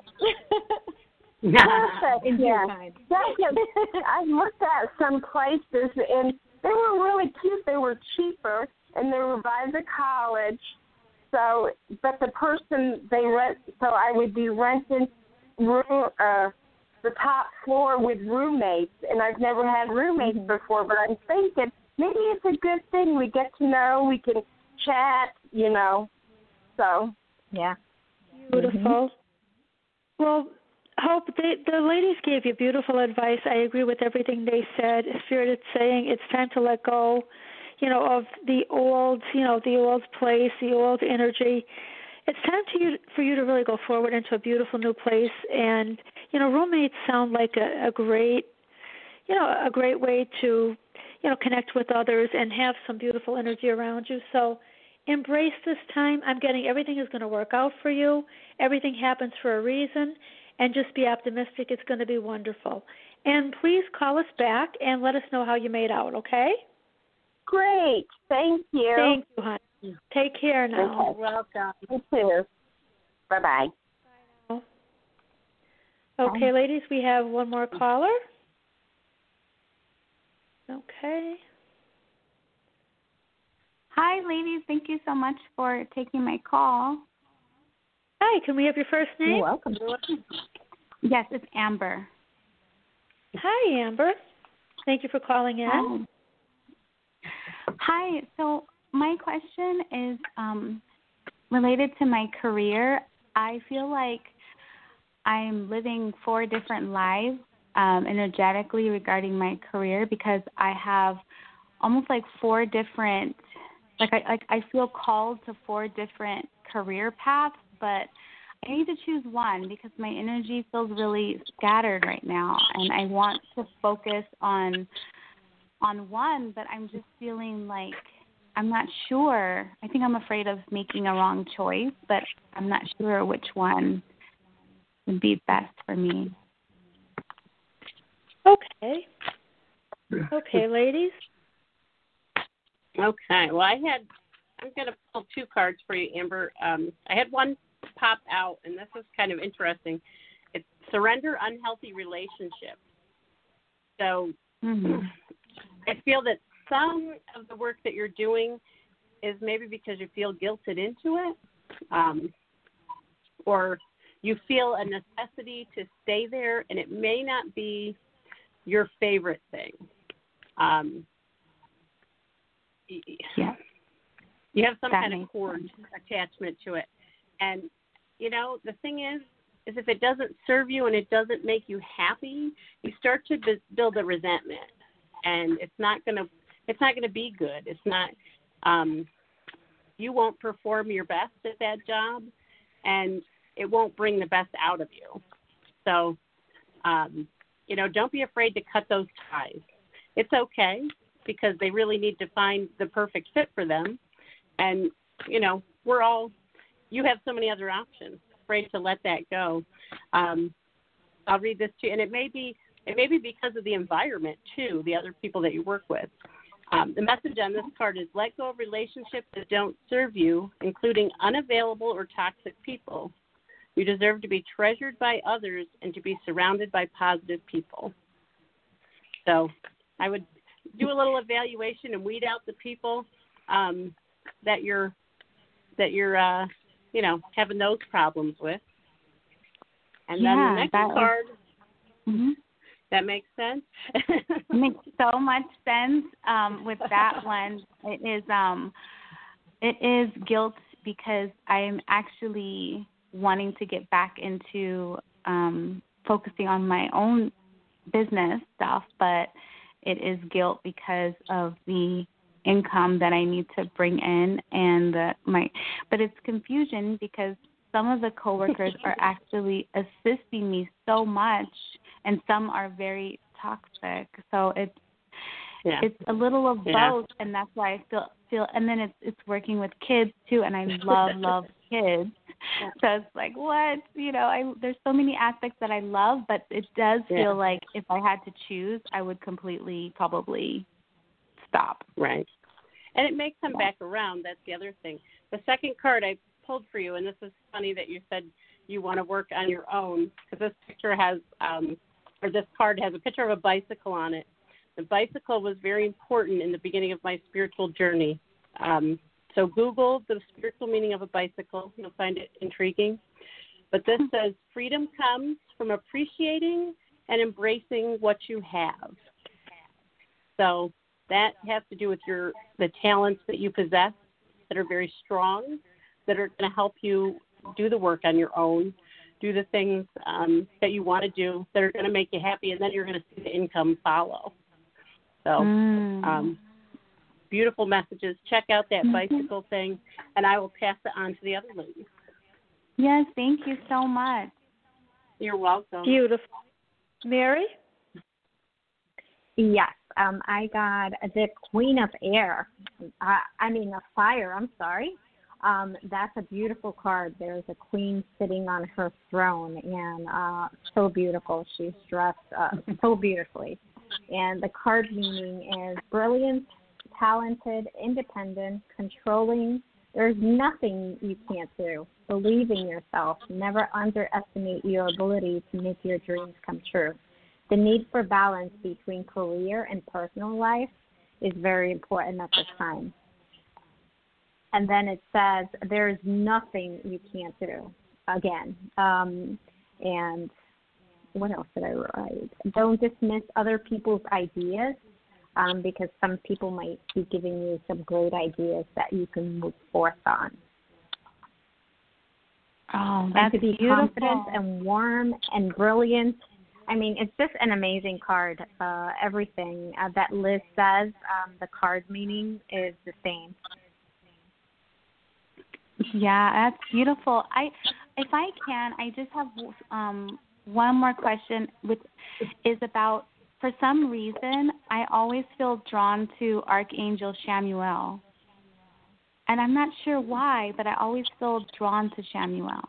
Perfect. In yeah. due time. I've looked at some places, and they were really cute. They were cheaper, and they were by the college. So, but the person they rent, so I would be renting room, uh, the top floor with roommates, and I've never had roommates before. But I'm thinking maybe it's a good thing. We get to know, we can chat, you know. So, yeah, beautiful. Mm-hmm. Well, Hope, they, the ladies gave you beautiful advice. I agree with everything they said. Spirit is saying it's time to let go, you know, of the old, you know, the old place, the old energy. It's time to you, for you to really go forward into a beautiful new place. And, you know, roommates sound like a, a great, you know, a great way to, you know, connect with others and have some beautiful energy around you. So embrace this time. I'm getting everything is going to work out for you. Everything happens for a reason. And just be optimistic. It's going to be wonderful. And please call us back and let us know how you made out, okay? Great. Thank you. Thank you, honey. Take care now. Okay. Welcome. You too. Bye-bye. Bye now. Okay, ladies, we have one more caller. Okay. Hi, ladies. Thank you so much for taking my call. Hi, can we have your first name? You're welcome. Yes, it's Amber. Hi, Amber. Thank you for calling in. Hi. Hi. So my question is um, related to my career. I feel like I'm living four different lives um, energetically regarding my career because I have almost like four different, like I, like I feel called to four different career paths, but I need to choose one because my energy feels really scattered right now, and I want to focus on on one, but I'm just feeling like I'm not sure. I think I'm afraid of making a wrong choice, but I'm not sure which one would be best for me. Okay. Okay, ladies. Okay. Well, I had, I'm going to pull two cards for you, Amber. Um, I had one pop out, and this is kind of interesting. It's surrender unhealthy relationships. So mm-hmm. I feel that some of the work that you're doing is maybe because you feel guilted into it, um, or you feel a necessity to stay there, and it may not be your favorite thing. Um, yeah. You have some that kind of cord sense. Attachment to it. And, you know, the thing is, is if it doesn't serve you and it doesn't make you happy, you start to b- build a resentment, and it's not going to, it's not going to be good. It's not, um, you won't perform your best at that job, and it won't bring the best out of you. So, um, you know, don't be afraid to cut those ties. It's okay, because they really need to find the perfect fit for them. And, you know, we're all, you have so many other options. Afraid to let that go. Um, I'll read this to you, and it may be it may be because of the environment too, the other people that you work with. Um, the message on this card is let go of relationships that don't serve you, including unavailable or toxic people. You deserve to be treasured by others and to be surrounded by positive people. So I would do a little evaluation and weed out the people um, that you're that you're uh, you know, having those problems with. And yeah, then the next that card, was, mm-hmm. that makes sense? It makes so much sense um, with that one. It is, um, it is guilt because I'm actually wanting to get back into um, focusing on my own business stuff, but it is guilt because of the income that I need to bring in, and the, my but it's confusion because some of the coworkers are actually assisting me so much, and some are very toxic. So it's yeah. it's a little of yeah. both, and that's why I feel feel. And then it's it's working with kids too, and I love love kids. Yeah. So it's like what you know. I there's so many aspects that I love, but it does feel yeah. like if I had to choose, I would completely probably stop. Right. And it may come back around. That's the other thing. The second card I pulled for you, and this is funny that you said you want to work on your own, because this picture has, um, or this card has a picture of a bicycle on it. The bicycle was very important in the beginning of my spiritual journey. Um, so Google the spiritual meaning of a bicycle. You'll find it intriguing. But this says, freedom comes from appreciating and embracing what you have. So that has to do with your the talents that you possess that are very strong, that are going to help you do the work on your own, do the things um, that you want to do that are going to make you happy, and then you're going to see the income follow. So Mm. um, beautiful messages. Check out that bicycle thing, and I will pass it on to the other ladies. Yes, thank you so much. You're welcome. Beautiful. Mary? Yes, um, I got the Queen of Air. Uh, I mean, of Fire, I'm sorry. Um, that's a beautiful card. There's a queen sitting on her throne, and uh, so beautiful. She's dressed uh, so beautifully. And the card meaning is brilliant, talented, independent, controlling. There's nothing you can't do. Believe in yourself. Never underestimate your ability to make your dreams come true. The need for balance between career and personal life is very important at this time. And then it says, there's nothing you can't do, again. Um, and what else did I write? Don't dismiss other people's ideas, um, because some people might be giving you some great ideas that you can move forth on. Oh, And that's to be beautiful. confident and warm and brilliant. I mean, it's just an amazing card. Uh, everything uh, that Liz says, um, the card meaning is the same. Yeah, that's beautiful. I, if I can, I just have um, one more question, which is about, for some reason, I always feel drawn to Archangel Chamuel. And I'm not sure why, but I always feel drawn to Chamuel.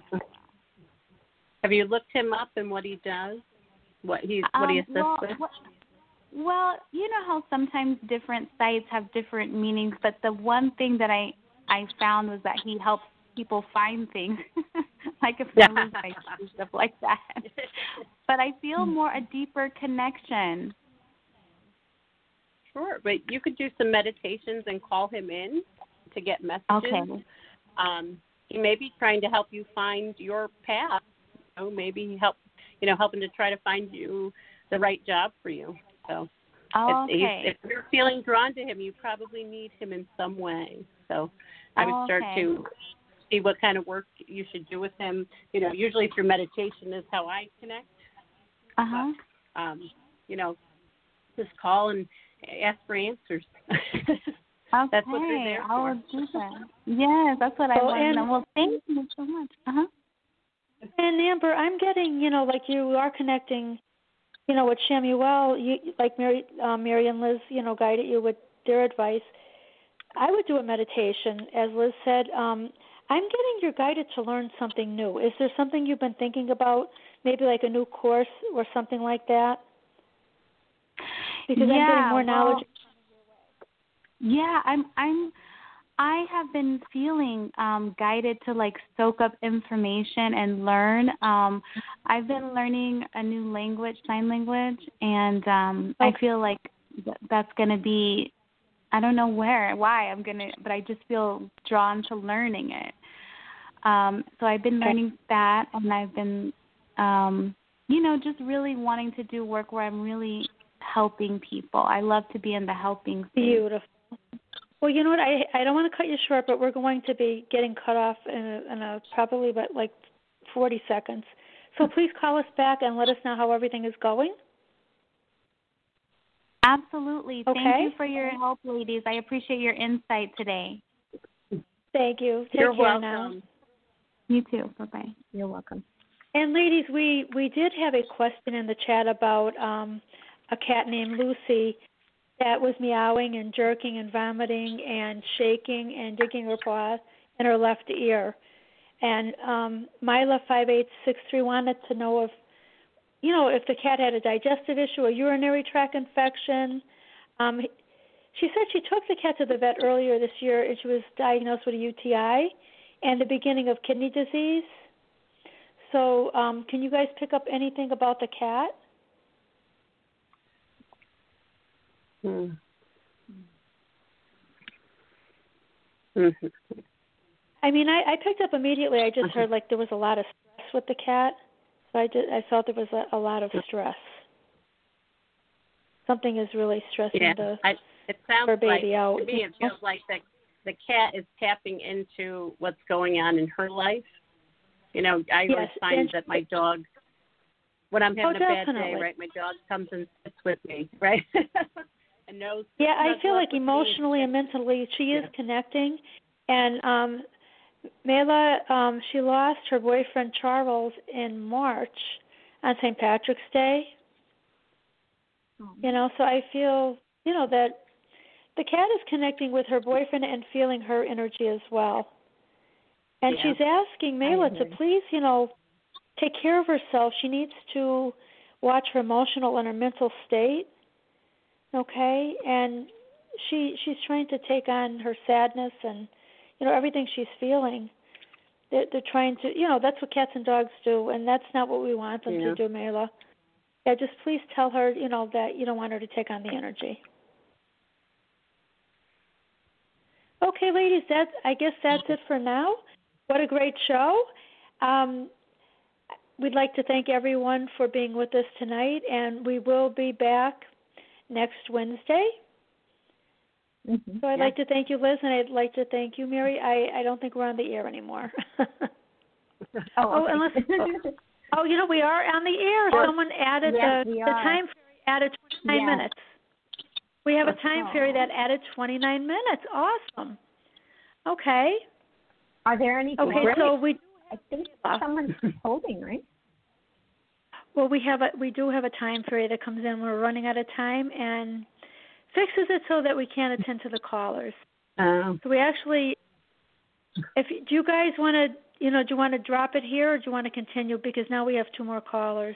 Have you looked him up and what he does? What he what he Um, assists well, with? well, well, you know how sometimes different sites have different meanings, but the one thing that I, I found was that he helps people find things, like if I lose my keys, stuff like that. But I feel more a deeper connection. Sure, but you could do some meditations and call him in to get messages. Okay. Um, he may be trying to help you find your path. You know, maybe help, you know, helping to try to find you the right job for you. So Oh, if, okay. if you're feeling drawn to him, you probably need him in some way. So I would Oh, start okay. to see what kind of work you should do with him. You know, usually through meditation is how I connect. Uh-huh. But, um, you know, just call and ask for answers. Okay, That's what they're there I for. will do that. Yes, that's what I Oh, want to and- know. Well, thank you so much. Uh-huh. And Amber, I'm getting, you know, like you are connecting, you know, with Shamuel, you, like Mary, uh, Mary and Liz, you know, guided you with their advice. I would do a meditation, as Liz said. Um, I'm getting you're guided to learn something new. Is there something you've been thinking about, maybe like a new course or something like that? Because yeah, I'm getting more knowledge. Well, yeah, I'm. I'm. I have been feeling um, guided to like soak up information and learn. Um, I've been learning a new language, sign language, and um, Okay. I feel like th- that's going to be. I don't know where, why I'm gonna, but I just feel drawn to learning it. Um, so I've been learning that, and I've been, um, you know, just really wanting to do work where I'm really helping people. I love to be in the helping space. Beautiful. Well, you know what? I I don't want to cut you short, but we're going to be getting cut off in a, in a probably about like forty seconds. So please call us back and let us know how everything is going. Absolutely. Okay. Thank you for your help, ladies. I appreciate your insight today. Thank you. Take You're care welcome. now. You too. Bye-bye. You're welcome. And ladies, we, we did have a question in the chat about um, a cat named Lucy that was meowing and jerking and vomiting and shaking and digging her paw in her left ear. And um, Myla five eight six three wanted to know if, you know, if the cat had a digestive issue, a urinary tract infection. Um, she said she took the cat to the vet earlier this year and she was diagnosed with a U T I and the beginning of kidney disease. So um, can you guys pick up anything about the cat? Hmm. Mm-hmm. I mean, I, I picked up immediately. I just heard like there was a lot of stress with the cat, so I just I felt there was a, a lot of stress. Something is really stressing Yeah, the I, it sounds her baby like, out. to me, it feels like the, the cat is tapping into what's going on in her life. You know, I Yes, always find and- that my dog, when I'm having Oh, a bad day, definitely. right, my dog comes and sits with me, right? and knows. Yeah, I knows feel what like with me. emotionally and mentally she is Yeah. connecting. And um Mela, um, she lost her boyfriend Charles in March on Saint Patrick's Day. Oh. You know, so I feel, you know, that the cat is connecting with her boyfriend and feeling her energy as well. And Yeah. she's asking Mela to please, you know, take care of herself. She needs to watch her emotional and her mental state. Okay? And she she's trying to take on her sadness and, you know, everything she's feeling. They're, they're trying to, you know, that's what cats and dogs do, and that's not what we want them Yeah. to do, Mela. Yeah, just please tell her, you know, that you don't want her to take on the energy. Okay, ladies, that's, I guess that's it for now. What a great show. Um, we'd like to thank everyone for being with us tonight, and we will be back next Wednesday. Mm-hmm. So I'd Yeah. like to thank you, Liz, and I'd like to thank you, Mary. I, I don't think we're on the air anymore. Oh, Oh, okay. unless, oh, you know, we are on the air. Yes. Someone added Yes, the, we the are. time fairy added twenty-nine Yes. minutes. We have a time Oh. fairy that added twenty-nine minutes. Awesome. Okay. Are there any? Okay, Great. so we I think someone's holding, right? well we have a we do have a time fairy that comes in. We're running out of time and fixes it so that we can't attend to the callers. Um, So we actually, if do you guys want to, you know, do you want to drop it here or do you want to continue because now we have two more callers?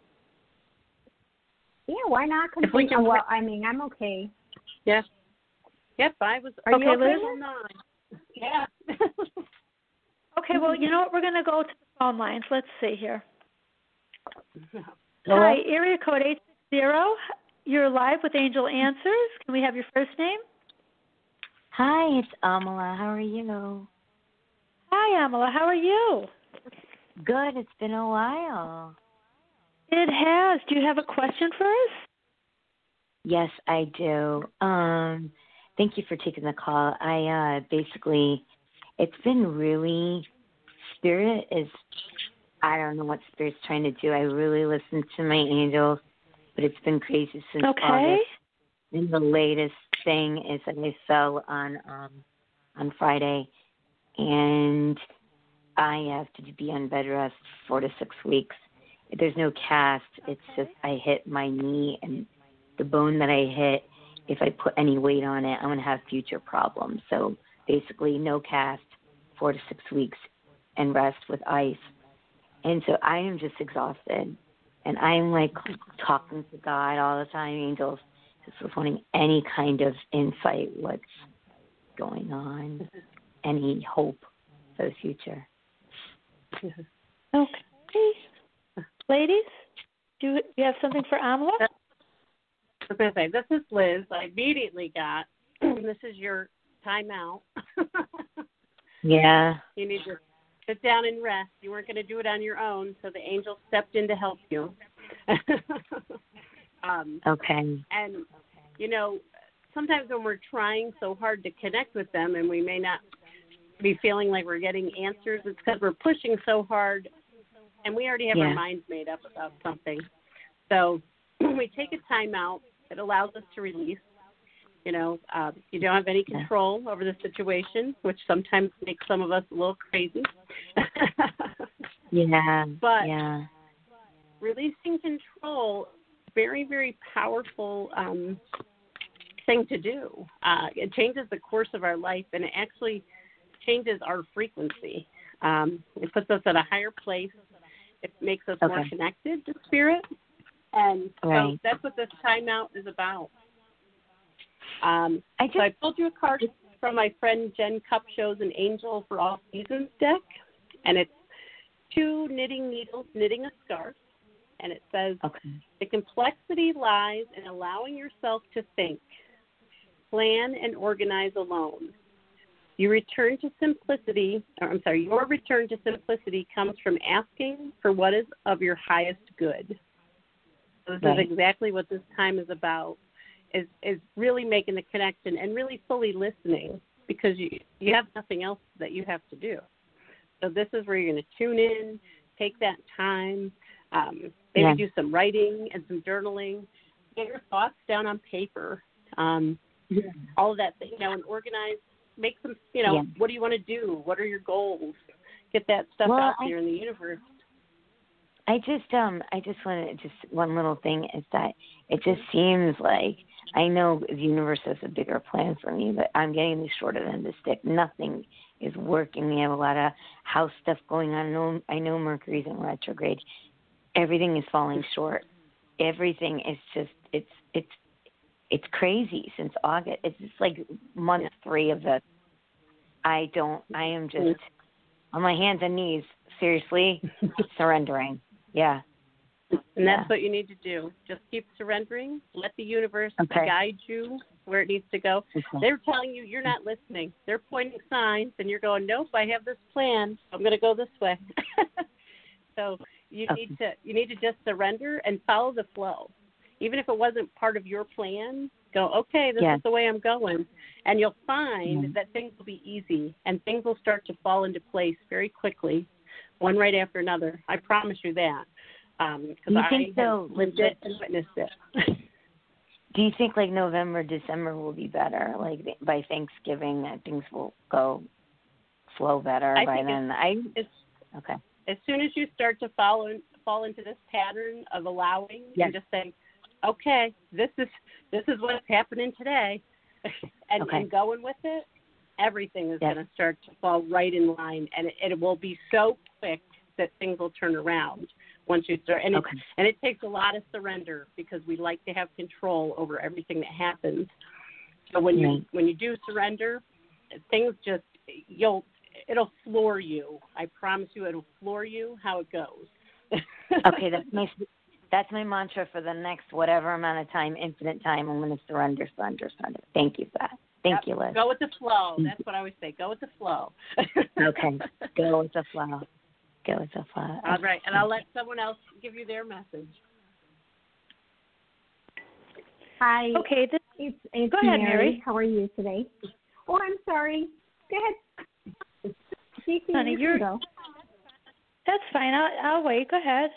Yeah, why not If we continue? can- Well, I mean, I'm okay. yes. Yep, I was. Are Okay, you Liz? Till nine. Yeah. Okay, well, you know what? We're going to go to the phone lines. Let's see here. Hello? Hi, area code eight six zero. You're live with Angel Answers. Can we have your first name? Hi, it's Amala. How are you? Hi, Amala. How are you? Good. It's been a while. It has. Do you have a question for us? Yes, I do. Um, thank you for taking the call. I uh, basically, it's been really, Spirit is, I don't know what Spirit's trying to do. I really listen to my angels, but it's been crazy since Okay. August. And the latest thing is that I fell on um, on Friday, and I have to be on bed rest four to six weeks. There's no cast. It's just I hit my knee, and the bone that I hit, if I put any weight on it, I'm going to have future problems. So basically no cast, four to six weeks, and rest with ice. And so I am just exhausted. And I'm like talking to God all the time, angels, just was wanting any kind of insight, what's going on, any hope for the future. Okay. Ladies, do you, do you have something for Amala? I was going to say, this is Liz. I immediately got, this is your timeout. Yeah. You need to sit down and rest. You weren't going to do it on your own, so the angel stepped in to help you. um, Okay. and, you know, sometimes when we're trying so hard to connect with them and we may not be feeling like we're getting answers, it's because we're pushing so hard and we already have Yeah. our minds made up about something. So we take a time out. It allows us to release. You know, uh, you don't have any control over the situation, which sometimes makes some of us a little crazy. Yeah. But yeah. releasing control, very, very powerful um, thing to do. Uh, it changes the course of our life, and it actually changes our frequency. Um, it puts us at a higher place. It makes us more Okay. connected to spirit. And Right. so that's what this timeout is about. Um, I just so I pulled you a card from my friend Jen Cupshow's An Angel for All Seasons deck, and it's two knitting needles knitting a scarf. and it says, Okay. the complexity lies in allowing yourself to think, plan, and organize alone. You return to simplicity, or I'm sorry, your return to simplicity comes from asking for what is of your highest good. So this Right. is exactly what this time is about, is, is really making the connection and really fully listening, because you, you have nothing else that you have to do. So this is where you're going to tune in, take that time, um, maybe Yeah. do some writing and some journaling, get your thoughts down on paper, um, Yeah. all of that, you know, and organize. Make some, you know, Yeah. what do you want to do? What are your goals? Get that stuff Well, out I- there in the universe. I just um I just want to just one little thing is that it just seems like I know the universe has a bigger plan for me, but I'm getting the short end of the stick. Nothing is working. We have a lot of house stuff going on. I know, I know Mercury's in retrograde. Everything is falling short. Everything is just it's it's it's crazy since August. It's just like month three of the. I don't. I am just on my hands and knees. Seriously, surrendering. Yeah. And that's Yeah. what you need to do. Just keep surrendering. Let the universe Okay. guide you where it needs to go. Okay. They're telling you you're not listening. They're pointing signs, and you're going, nope, I have this plan. I'm going to go this way. So you Okay. need to you need to just surrender and follow the flow. Even if it wasn't part of your plan, go, okay, this Yeah. is the way I'm going. And you'll find Mhm. that things will be easy, and things will start to fall into place very quickly, one right after another. I promise you that. Because Do you I think so, have lived legit- it and witnessed it. Do you think like November, December will be better? Like by Thanksgiving, that things will go flow better I by think then. I it's, okay. as soon as you start to follow fall into this pattern of allowing Yes. and just saying, okay, this is this is what's happening today, and, Okay. and going with it, everything is Yes. going to start to fall right in line, and it, it will be so quick that things will turn around once you start. And Okay. it, and it takes a lot of surrender, because we like to have control over everything that happens. So when you Right. when you do surrender, things just you'll it'll floor you. I promise you, it'll floor you how it goes. Okay, that's my that's my mantra for the next whatever amount of time, infinite time. I'm going to surrender, surrender, surrender. Thank you for that. Thank Yep. you, Liz. Go with the flow. That's what I always say. Go with the flow. Okay, go with the flow. Go with the flow. All right, and I'll let someone else give you their message. Hi. Okay, this, It's, it's Go ahead, Mary. Mary. How are you today? Oh, I'm sorry. Go ahead. Stacey, Honey, you can you're- go. that's fine. I'll, I'll wait. Go ahead.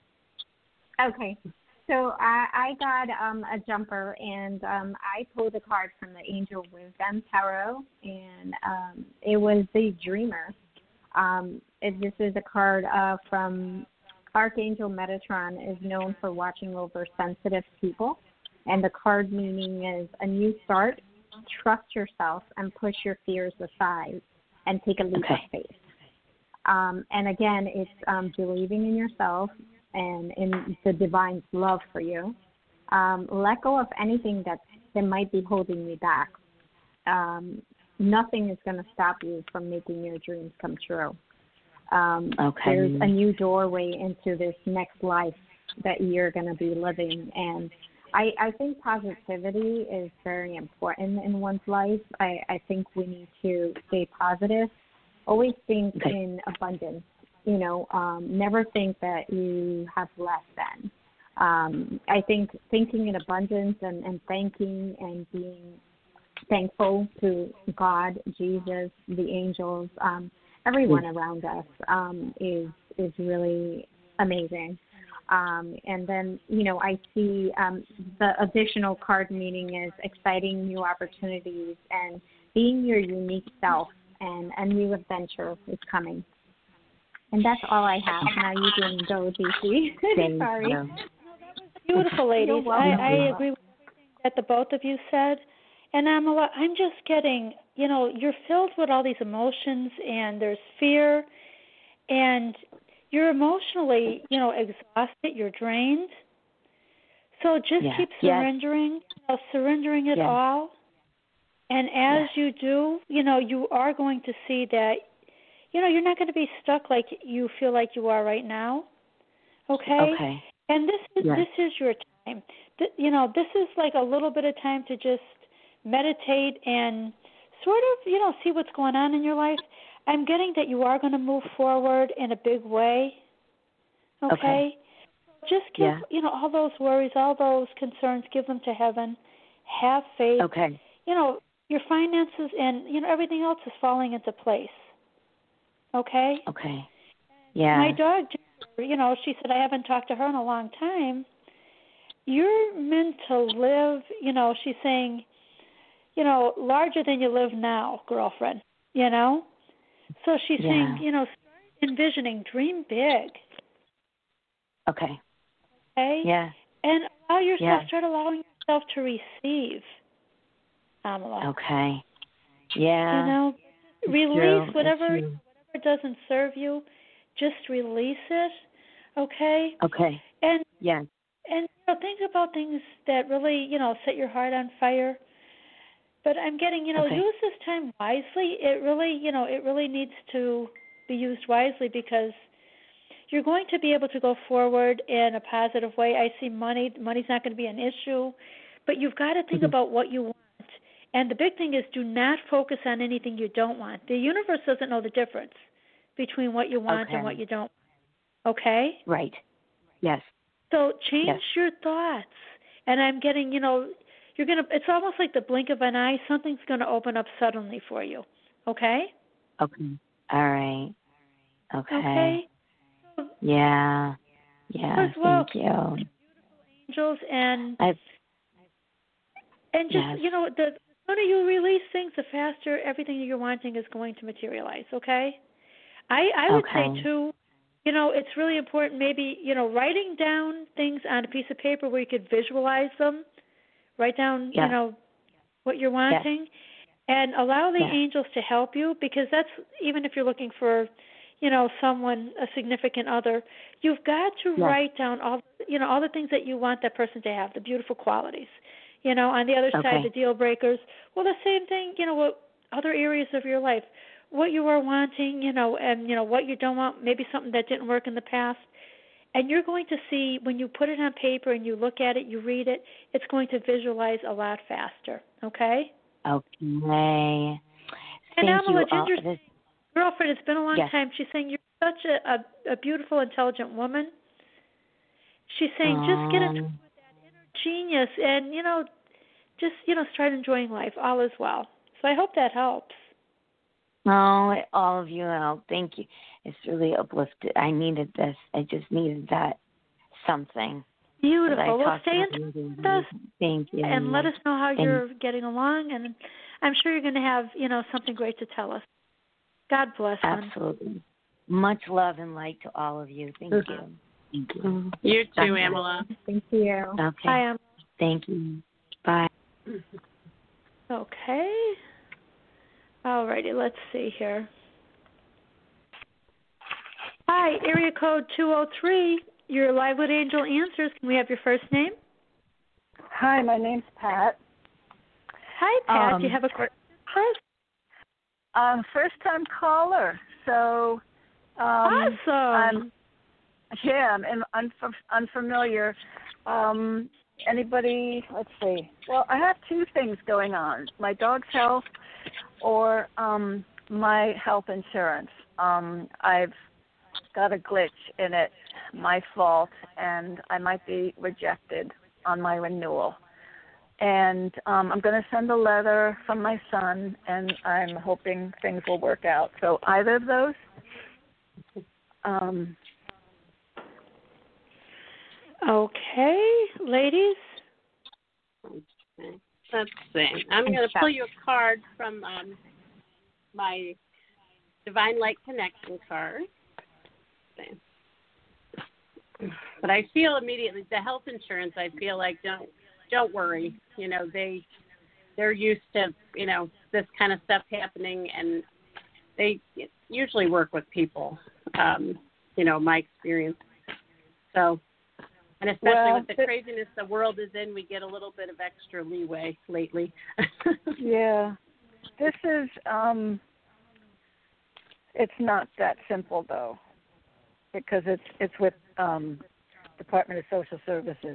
Okay. So I, I got um, a jumper, and um, I pulled a card from the Angel Wisdom Tarot, and um, it was the Dreamer. Um, it, this is a card uh, from Archangel Metatron, is known for watching over sensitive people, and the card meaning is a new start. Trust yourself and push your fears aside, and take a leap Okay. of faith. Um, and again, it's um, believing in yourself and in the divine's love for you. Um, let go of anything that, that might be holding you back. Um, nothing is going to stop you from making your dreams come true. Um, Okay. There's a new doorway into this next life that you're going to be living. And I, I think positivity is very important in one's life. I, I think we need to stay positive. Always think Okay. in abundance. You know, um, never think that you have less than. Um, I think thinking in abundance and, and thanking and being thankful to God, Jesus, the angels, um, everyone around us um, is is really amazing. Um, and then, you know, I see um, the additional card meaning is exciting new opportunities and being your unique self, and a new adventure is coming. And that's all I have. Now you can go, D C. Thank Sorry. you. Beautiful, ladies. You're welcome. I, I agree with everything that the both of you said. And I'm a lot, I'm just getting, you know, you're filled with all these emotions, and there's fear, and you're emotionally, you know, exhausted. You're drained. So just Yeah. keep Yes. surrendering, you know, surrendering it Yes. all. And as Yes. you do, you know, you are going to see that, you know, you're not going to be stuck like you feel like you are right now. Okay? Okay. And this is Yes. this is your time. Th- you know, this is like a little bit of time to just meditate and sort of, you know, see what's going on in your life. I'm getting that you are going to move forward in a big way. Okay? Okay. Just give, Yeah. you know, all those worries, all those concerns, give them to heaven. Have faith. Okay. You know, your finances and, you know, everything else is falling into place. Okay? Okay. Yeah. My dog, you know, she said, I haven't talked to her in a long time. You're meant to live, you know, she's saying, you know, larger than you live now, girlfriend, you know? So she's Yeah. saying, you know, start envisioning, dream big. Okay. Okay? Yeah. And allow yourself, Yeah. start allowing yourself to receive, Amala. Okay. Yeah. You know, It's release true. It's whatever, true. whatever doesn't serve you. Just release it, okay? Okay. And Yeah. and you know, think about things that really, you know, set your heart on fire. But I'm getting, you know, Okay. use this time wisely. It really, you know, it really needs to be used wisely because you're going to be able to go forward in a positive way. I see money. Money's not going to be an issue. But you've got to think Mhm. about what you want. And the big thing is do not focus on anything you don't want. The universe doesn't know the difference between what you want Okay. and what you don't. Okay? Right. Yes. So change Yes. your thoughts. And I'm getting, you know, you're going to, it's almost like the blink of an eye. Something's going to open up suddenly for you. Okay? Okay. All right. Okay. Okay? Yeah. Yeah. As well, Thank you. angels and I. and just, Yes. you know, the sooner you release things, the faster everything you're wanting is going to materialize. Okay? I, I would Okay. say, too, you know, it's really important maybe, you know, writing down things on a piece of paper where you could visualize them. Write down, Yeah. you know, what you're wanting, and allow the Yeah. angels to help you, because that's, even if you're looking for, you know, someone, a significant other, you've got to Yeah. write down all, you know, all the things that you want that person to have, the beautiful qualities. You know, on the other Okay. side, the deal breakers. Well, the same thing, you know, what other areas of your life, what you are wanting, you know, and, you know, what you don't want, maybe something that didn't work in the past. And you're going to see, when you put it on paper and you look at it, you read it, it's going to visualize a lot faster, okay? Okay. And Thank Amala, you. all- Ginger's this, girlfriend, it's been a long Yes. time. She's saying you're such a, a, a beautiful, intelligent woman. She's saying just get in touch um, with that inner genius and, you know, just, you know, start enjoying life. All is well. So I hope that helps. Oh, all of you help. Thank you. It's really uplifted. I needed this. I just needed that something. 'Cause I Beautiful. Well, talked stay in to touch everybody. with us Thank you. and let us know how And- you're getting along. And I'm sure you're going to have, you know, something great to tell us. God bless you. Absolutely. Much love and light to all of you. Thank you. Thank you. You too, Thank you. Amala. Thank you. Okay. Hi, Am. Thank you. Bye. Okay. All righty. Let's see here. Hi, area code two oh three. Your Live with Angel Answers. Can we have your first name? Hi, my name's Pat. Hi, Pat. Um, Do you have a question first? I'm first time caller, so um, Awesome. I'm yeah, I'm unf- unfamiliar. Um, anybody? Let's see. Well, I have two things going on: my dog's health, or um, my health insurance. Um, I've got a glitch in it, my fault, and I might be rejected on my renewal. And um, I'm going to send a letter from my son, and I'm hoping things will work out. So either of those. Um, Okay, ladies. Okay. Let's see. I'm going to pull you a card from um, my Divine Light Connection card. But I feel immediately the health insurance. I feel like don't don't worry. You know they they're used to you know this kind of stuff happening, and they usually work with people. Um, you know my experience. So, and especially well, with the th- craziness the world is in, we get a little bit of extra leeway lately. yeah, this is. Um, it's not that simple though, because it's it's with um, Department of Social Services.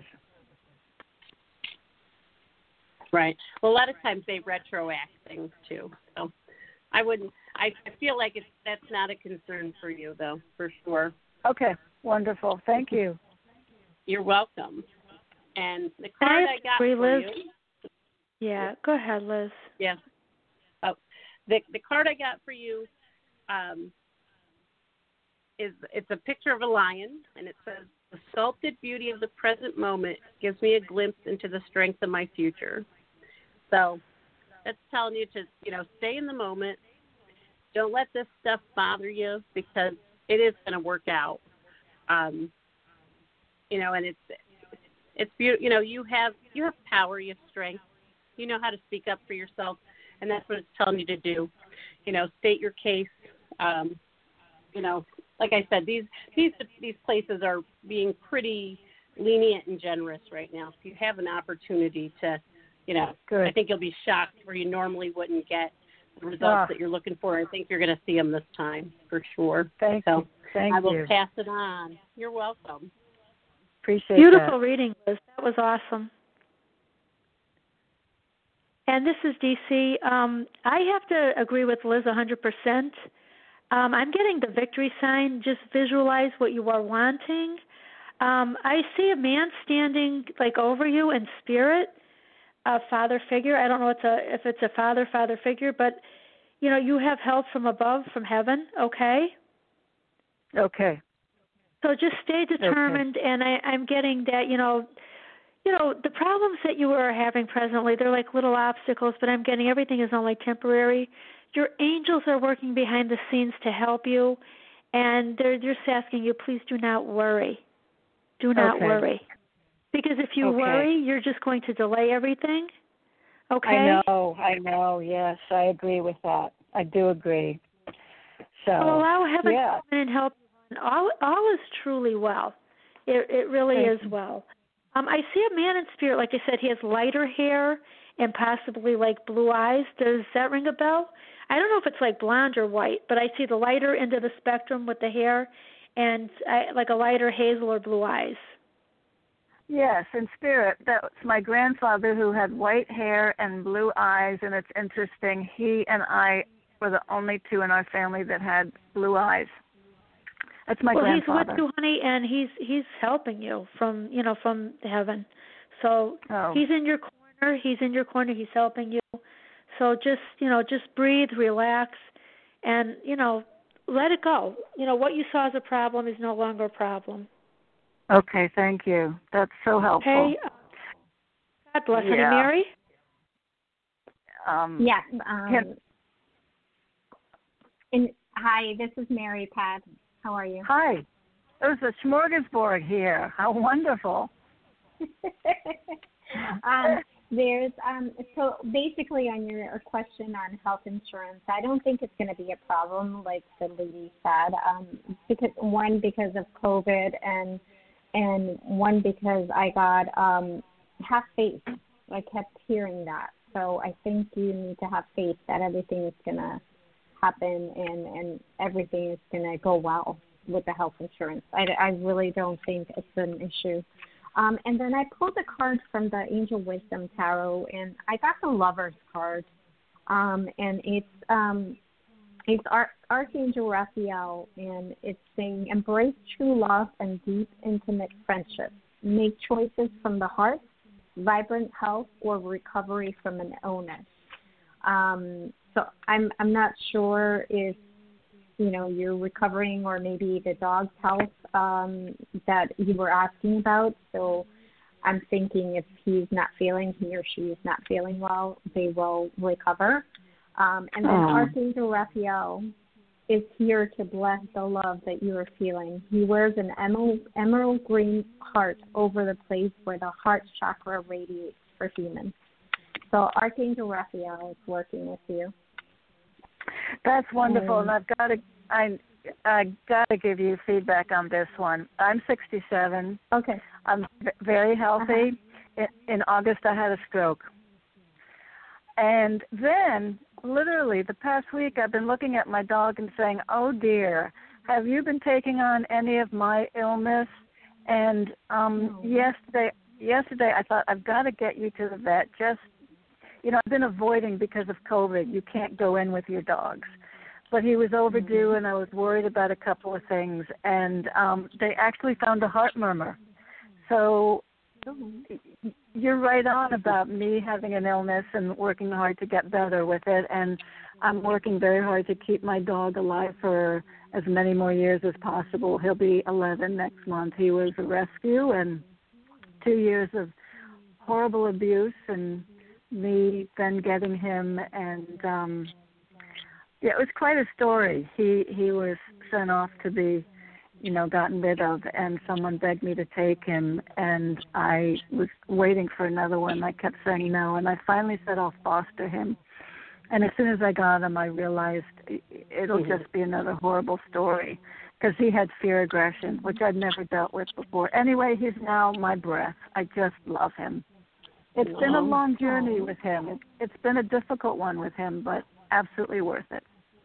Right. Well, a lot of times they retroact things too. So I wouldn't. I, I feel like it's that's not a concern for you, though, for sure. Okay. Wonderful. Thank you. You're welcome. And the card I, I got free, for Liz? you. Yeah. Go ahead, Liz. Yeah. Oh, the the card I got for you um, is it's a picture of a lion, and it says, "The sculpted beauty of the present moment gives me a glimpse into the strength of my future." So that's telling you to, you know, stay in the moment. Don't let this stuff bother you because it is going to work out. Um, you know, and it's it's beautiful. You know, you have you have power, you have strength. You know how to speak up for yourself, and that's what it's telling you to do. You know, state your case. Um, you know, like I said, these these these places are being pretty lenient and generous right now. If you have an opportunity to, you know, Good. I think you'll be shocked where you normally wouldn't get the results Ah. that you're looking for. I think you're going to see them this time for sure. Thank so you. Thank I will you. pass it on. You're welcome. Appreciate Beautiful that. reading, Liz. That was awesome. And this is D C. Um, I have to agree with Liz one hundred percent. Um, I'm getting the victory sign. Just visualize what you are wanting. Um, I see a man standing like over you in spirit, a father figure. I don't know if it's a, if it's a father, father figure, but, you know, you have help from above, from heaven, okay? Okay. So just stay determined, okay. And I, I'm getting that, you know, you know, the problems that you are having presently, they're like little obstacles, but I'm getting everything is only temporary. Your angels are working behind the scenes to help you, and they're just asking you, please do not worry. Do not okay. worry. Because if you okay. worry, you're just going to delay everything. Okay? I know, I know, yes, I agree with that. I do agree. So, well, allow heaven yeah. to come in and help you. All, all is truly well. It, it really Thank is you. well. Um, I see a man in spirit, like I said, he has lighter hair and possibly like blue eyes. Does that ring a bell? I don't know if it's like blonde or white, but I see the lighter end of the spectrum with the hair and I, like a lighter hazel or blue eyes. Yes, in spirit. That's my grandfather who had white hair and blue eyes, and it's interesting. He and I were the only two in our family that had blue eyes. That's my well, grandfather. Well, he's with you, honey, and he's he's helping you from you know from heaven. So oh. he's in your corner. He's in your corner. He's helping you. So just you know just breathe, relax, and you know let it go. You know what you saw as a problem is no longer a problem. Okay, thank you. That's so helpful. Okay. God bless, yeah. honey. Mary? Um, yes. Um, can, and, hi, this is Mary Pat. How are you? Hi. There's a smorgasbord here. How wonderful. um, there's um, so basically on your question on health insurance, I don't think it's going to be a problem, like the lady said. Um, because one, because of COVID, and and one because I got um, have faith. I kept hearing that, so I think you need to have faith that everything is going to happen and and everything is going to go well with the health insurance. I, I really don't think it's an issue. Um, and then I pulled a card from the Angel Wisdom Tarot, and I got the Lover's card. Um, and it's um, it's Ar- Archangel Raphael, and it's saying, embrace true love and deep, intimate friendship. Make choices from the heart, vibrant health, or recovery from an illness. Um, so I'm I'm not sure if you know, you're recovering, or maybe the dog's health um, that you were asking about. So I'm thinking if he's not feeling, he or she is not feeling well, they will recover. Um, and then oh. Archangel Raphael is here to bless the love that you are feeling. He wears an emerald, emerald green heart over the place where the heart chakra radiates for humans. So Archangel Raphael is working with you. That's wonderful, um, and I've got to I I got to give you feedback on this one. I'm sixty-seven. Okay. I'm very healthy. Uh-huh. In, in August, I had a stroke, and then literally the past week, I've been looking at my dog and saying, "Oh dear, have you been taking on any of my illness?" And um, Oh. yesterday, yesterday I thought I've got to get you to the vet. Just, you know, I've been avoiding because of COVID. You can't go in with your dogs. But he was overdue, and I was worried about a couple of things. And um, they actually found a heart murmur. So you're right on about me having an illness and working hard to get better with it. And I'm working very hard to keep my dog alive for as many more years as possible. He'll be eleven next month. He was a rescue, and two years of horrible abuse, and me then getting him. And um, yeah, it was quite a story. He he was sent off to be, you know, gotten rid of, and someone begged me to take him, and I was waiting for another one. I kept saying no, and I finally said I'll foster him. And as soon as I got him, I realized it'll mm-hmm. just be another horrible story, because he had fear aggression, which I'd never dealt with before. Anyway, he's now my breath. I just love him. It's been a long journey with him. It's, it's been a difficult one with him, but absolutely worth it.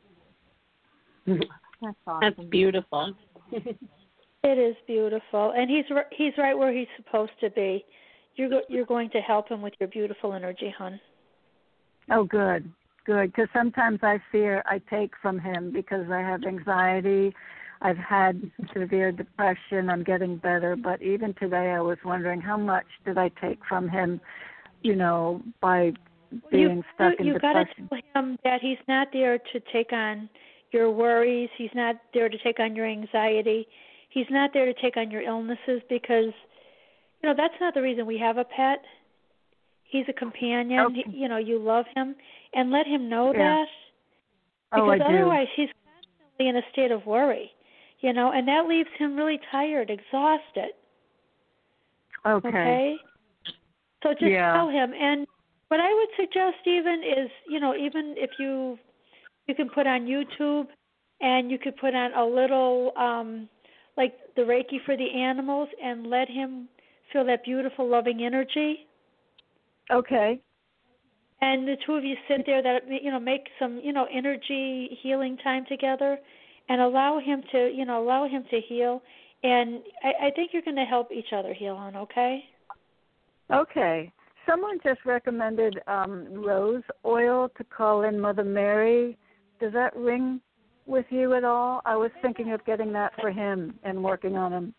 That's awesome. That's beautiful. It is beautiful, and he's he's right where he's supposed to be. You're go, you're going to help him with your beautiful energy, hon. Oh, good, good. Because sometimes I fear I take from him because I have anxiety. I've had severe depression. I'm getting better, but even today I was wondering how much did I take from him, you know, by being you, stuck you, in you depression. You've got to tell him that he's not there to take on your worries. He's not there to take on your anxiety. He's not there to take on your illnesses, because, you know, that's not the reason we have a pet. He's a companion. Okay. He, you know, you love him, and let him know Yeah. that. Because Oh, I do. otherwise he's constantly in a state of worry, you know, and that leaves him really tired, exhausted. Okay. Okay? So just Yeah. tell him. And what I would suggest even is, you know, even if you you can put on YouTube, and you could put on a little, um, like the Reiki for the animals, and let him feel that beautiful, loving energy. Okay. And the two of you sit there, that, you know, make some, you know, energy healing time together, and allow him to, you know, allow him to heal. And I, I think you're going to help each other heal, hon, okay? Okay. Someone just recommended um, rose oil to call in Mother Mary. Does that ring with you at all? I was thinking of getting that for him and working on him.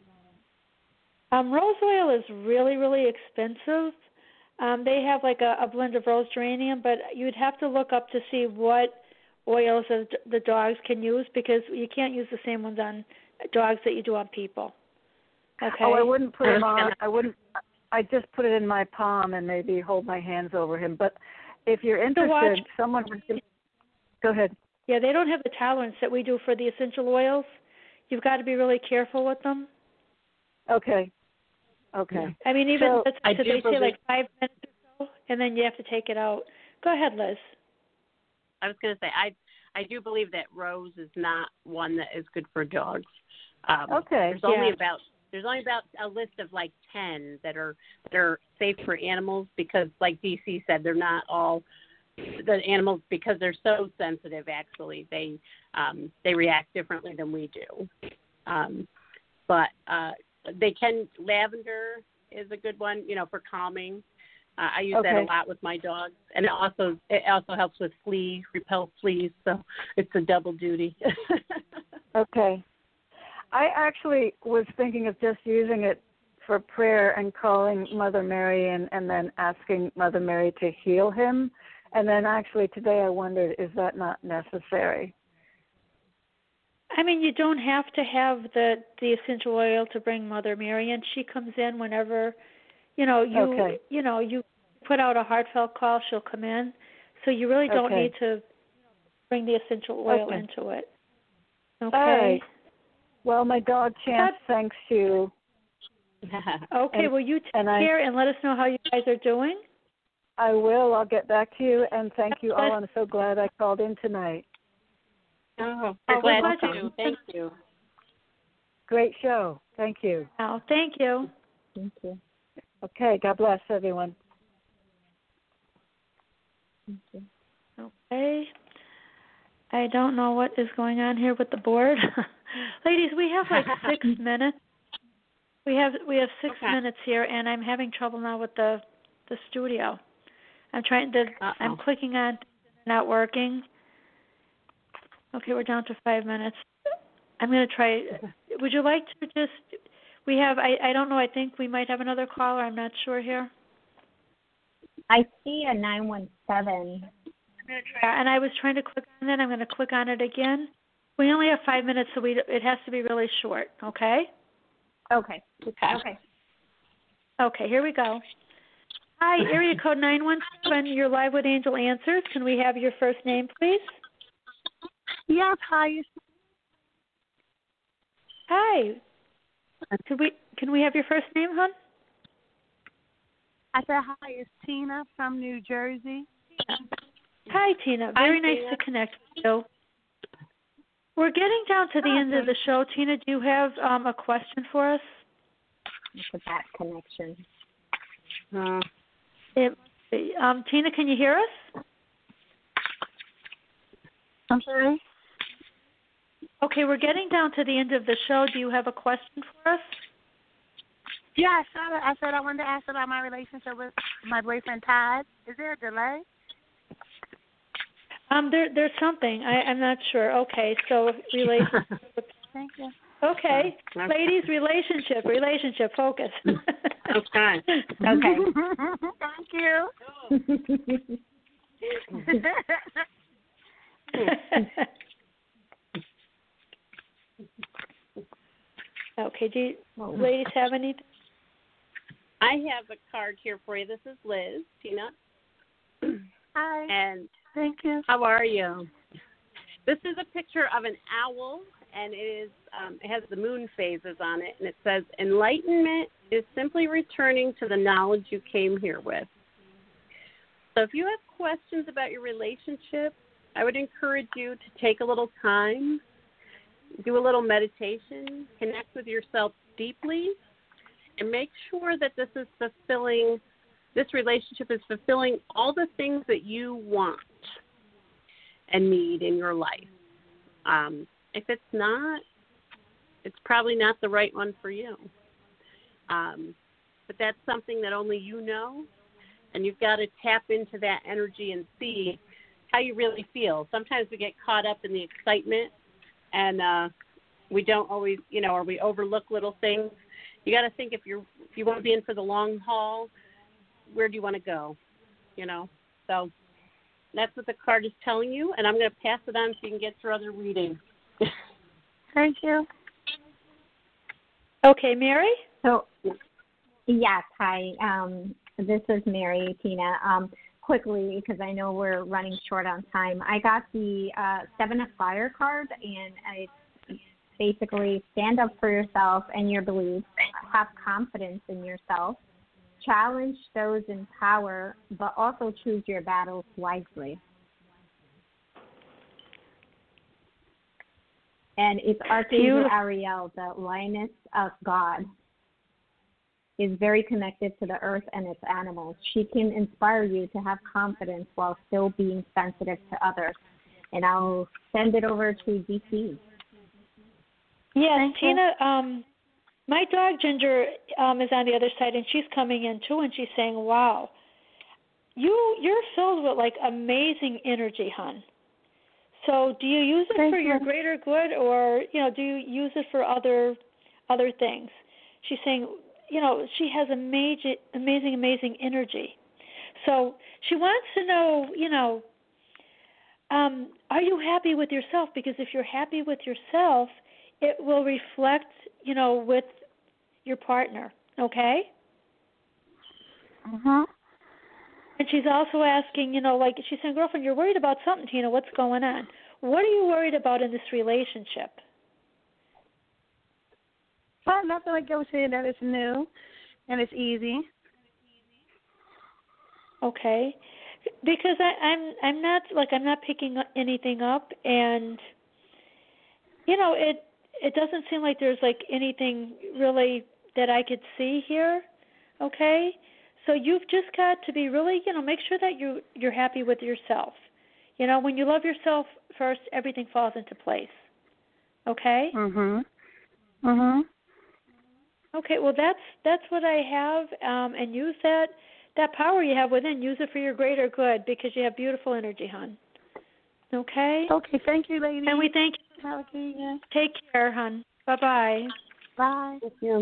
Um, rose oil is really, really expensive. Um, they have like a, a blend of rose geranium, but you'd have to look up to see what oils of the dogs can use, because you can't use the same ones on dogs that you do on people. Okay. Oh, I wouldn't put him on. I wouldn't. I just put it in my palm and maybe hold my hands over him. But if you're interested, watch, someone would give, go ahead. Yeah, they don't have the tolerance that we do for the essential oils. You've got to be really careful with them. Okay. Okay. I mean, even so, let's, I so do they say believe, like five minutes or so, and then you have to take it out. Go ahead, Liz. I was going to say, I I do believe that rose is not one that is good for dogs. Um, okay. There's only yeah. about there's only about a list of like ten that are that are safe for animals, because, like D C said, they're not all the animals, because they're so sensitive. Actually, they um, they react differently than we do. Um, but uh, they can. Lavender is a good one, you know, for calming. Uh, I use okay. that a lot with my dogs, and it also it also helps with flea repel fleas. So it's a double duty. Okay. I actually was thinking of just using it for prayer and calling Mother Mary and, and then asking Mother Mary to heal him. And then actually today I wondered, is that not necessary? I mean, you don't have to have the, the essential oil to bring Mother Mary in. She comes in whenever, you know, you okay. you know, you put out a heartfelt call, she'll come in. So you really don't okay. need to bring the essential oil okay. into it. Okay. All right. Well, my dog Chance thanks you. Okay, and, well, you take and I, care and let us know how you guys are doing. I will. I'll get back to you, and thank you all. I'm so glad I called in tonight. Oh, we're oh, glad welcome. to. Thank you. Great show. Thank you. Oh, thank you. Thank you. Okay, God bless everyone. Thank you. Okay. I don't know what is going on here with the board. Ladies, we have like six minutes. We have we have six Okay. minutes here, and I'm having trouble now with the the studio. I'm trying to. Uh-oh. I'm clicking on, not working. Okay, we're down to five minutes. I'm going to try. Would you like to just? We have. I I don't know. I think we might have another caller. I'm not sure here. I see a nine one seven. Yeah, and I was trying to click on it. I'm going to click on it again. We only have five minutes, so we it has to be really short. Okay. Okay. Okay. Okay. Okay. Here we go. Hi, area code nine one seven. You're live with Angel Answers. Can we have your first name, please? Yes, hi. Hi. Could we can we have your first name, hon? I said hi. It's Tina from New Jersey. Hi, Tina. Very Hi, nice Tina. to connect with you. We're getting down to the end of the show. Tina, do you have um, a question for us? It's a bad connection. Uh, It, um, Tina, can you hear us? I'm sorry? Okay, we're getting down to the end of the show. Do you have a question for us? Yeah, I said, I said I wanted to ask about my relationship with my boyfriend, Todd. Is there a delay? Um, there, there's something. I, I'm not sure. Okay, so relationship. Thank you. Okay, Okay. ladies, relationship, relationship, focus. okay. Okay. Thank you. Okay, do you ladies have anything? I have a card here for you. This is Liz, Tina. Hi. And Thank you. how are you? This is a picture of an owl, and it is um, it has the moon phases on it, and it says, enlightenment is simply returning to the knowledge you came here with. So if you have questions about your relationship, I would encourage you to take a little time, do a little meditation, connect with yourself deeply, and make sure that this is fulfilling, this relationship is fulfilling all the things that you want and need in your life. Um, if it's not, it's probably not the right one for you. Um, but that's something that only you know, and you've got to tap into that energy and see how you really feel. Sometimes we get caught up in the excitement, and uh, we don't always, you know, or we overlook little things. You got to think if you're if you want to be in for the long haul, where do you want to go? You know, so that's what the card is telling you, and I'm going to pass it on so you can get your other reading. Thank you. Okay, Mary? So, yes, hi. Um, this is Mary, Tina. Um, quickly, because I know we're running short on time, I got the uh, Seven of Fire card, and it's basically stand up for yourself and your beliefs, have confidence in yourself, challenge those in power, but also choose your battles wisely. And it's Archangel Beautiful. Ariel, the lioness of God, is very connected to the earth and its animals. She can inspire you to have confidence while still being sensitive to others. And I'll send it over to D C. Yes, Thank you. Tina, um, my dog Ginger um, is on the other side, and she's coming in too, and she's saying, wow, you, you're filled with, like, amazing energy, hon. So do you use it Thank for your you. greater good, or, you know, do you use it for other other things? She's saying, you know, she has amazing, amazing, amazing energy. So she wants to know, you know, um, are you happy with yourself? Because if you're happy with yourself, it will reflect, you know, with your partner, okay? Uh-huh. And she's also asking, you know, like she's saying, girlfriend, you're worried about something, Tina. What's going on? What are you worried about in this relationship? Well, nothing like I was saying that it's new and it's easy. Okay, because I, I'm I'm not like I'm not picking anything up, and you know it it doesn't seem like there's like anything really that I could see here. Okay, so you've just got to be really, you know, make sure that you you're happy with yourself. You know, when you love yourself first, everything falls into place. Okay. Mhm. Mhm. Okay, well that's that's what I have, um, and use that that power you have within. Use it for your greater good because you have beautiful energy, hon. Okay. Okay, thank you, ladies. And we thank you. Have a good day. Take care, hon. Bye bye. Bye. Thank you.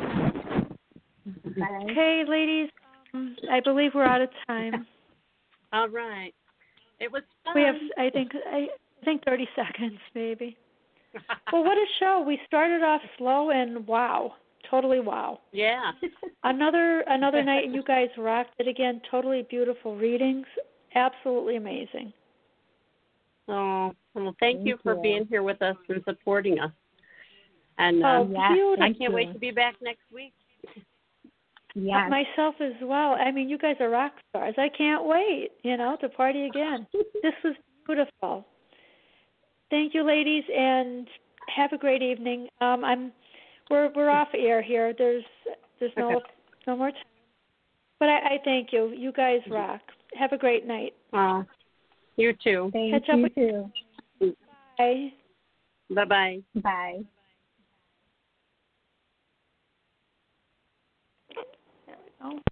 Bye. Okay, ladies. Um, I believe we're out of time. All right. It was fun. We have, I think, I think thirty seconds maybe. Well, what a show! We started off slow and wow, totally wow. Yeah. Another another night, and you guys rocked it again. Totally beautiful readings. Absolutely amazing. Oh, well, thank, Thank you for you. being here with us and supporting us. And Oh, uh, yes, beautiful. I thank can't you. wait to be back next week. Yes. Myself as well. I mean, you guys are rock stars. I can't wait, you know, to party again. This was beautiful. Thank you, ladies, and have a great evening. Um, I'm we're we're off air here. There's there's no Okay. no more time. But I, I thank you. You guys rock. Have a great night. Oh, you too. Thank Catch up you with too. Bye. Bye-bye. Bye. Oh.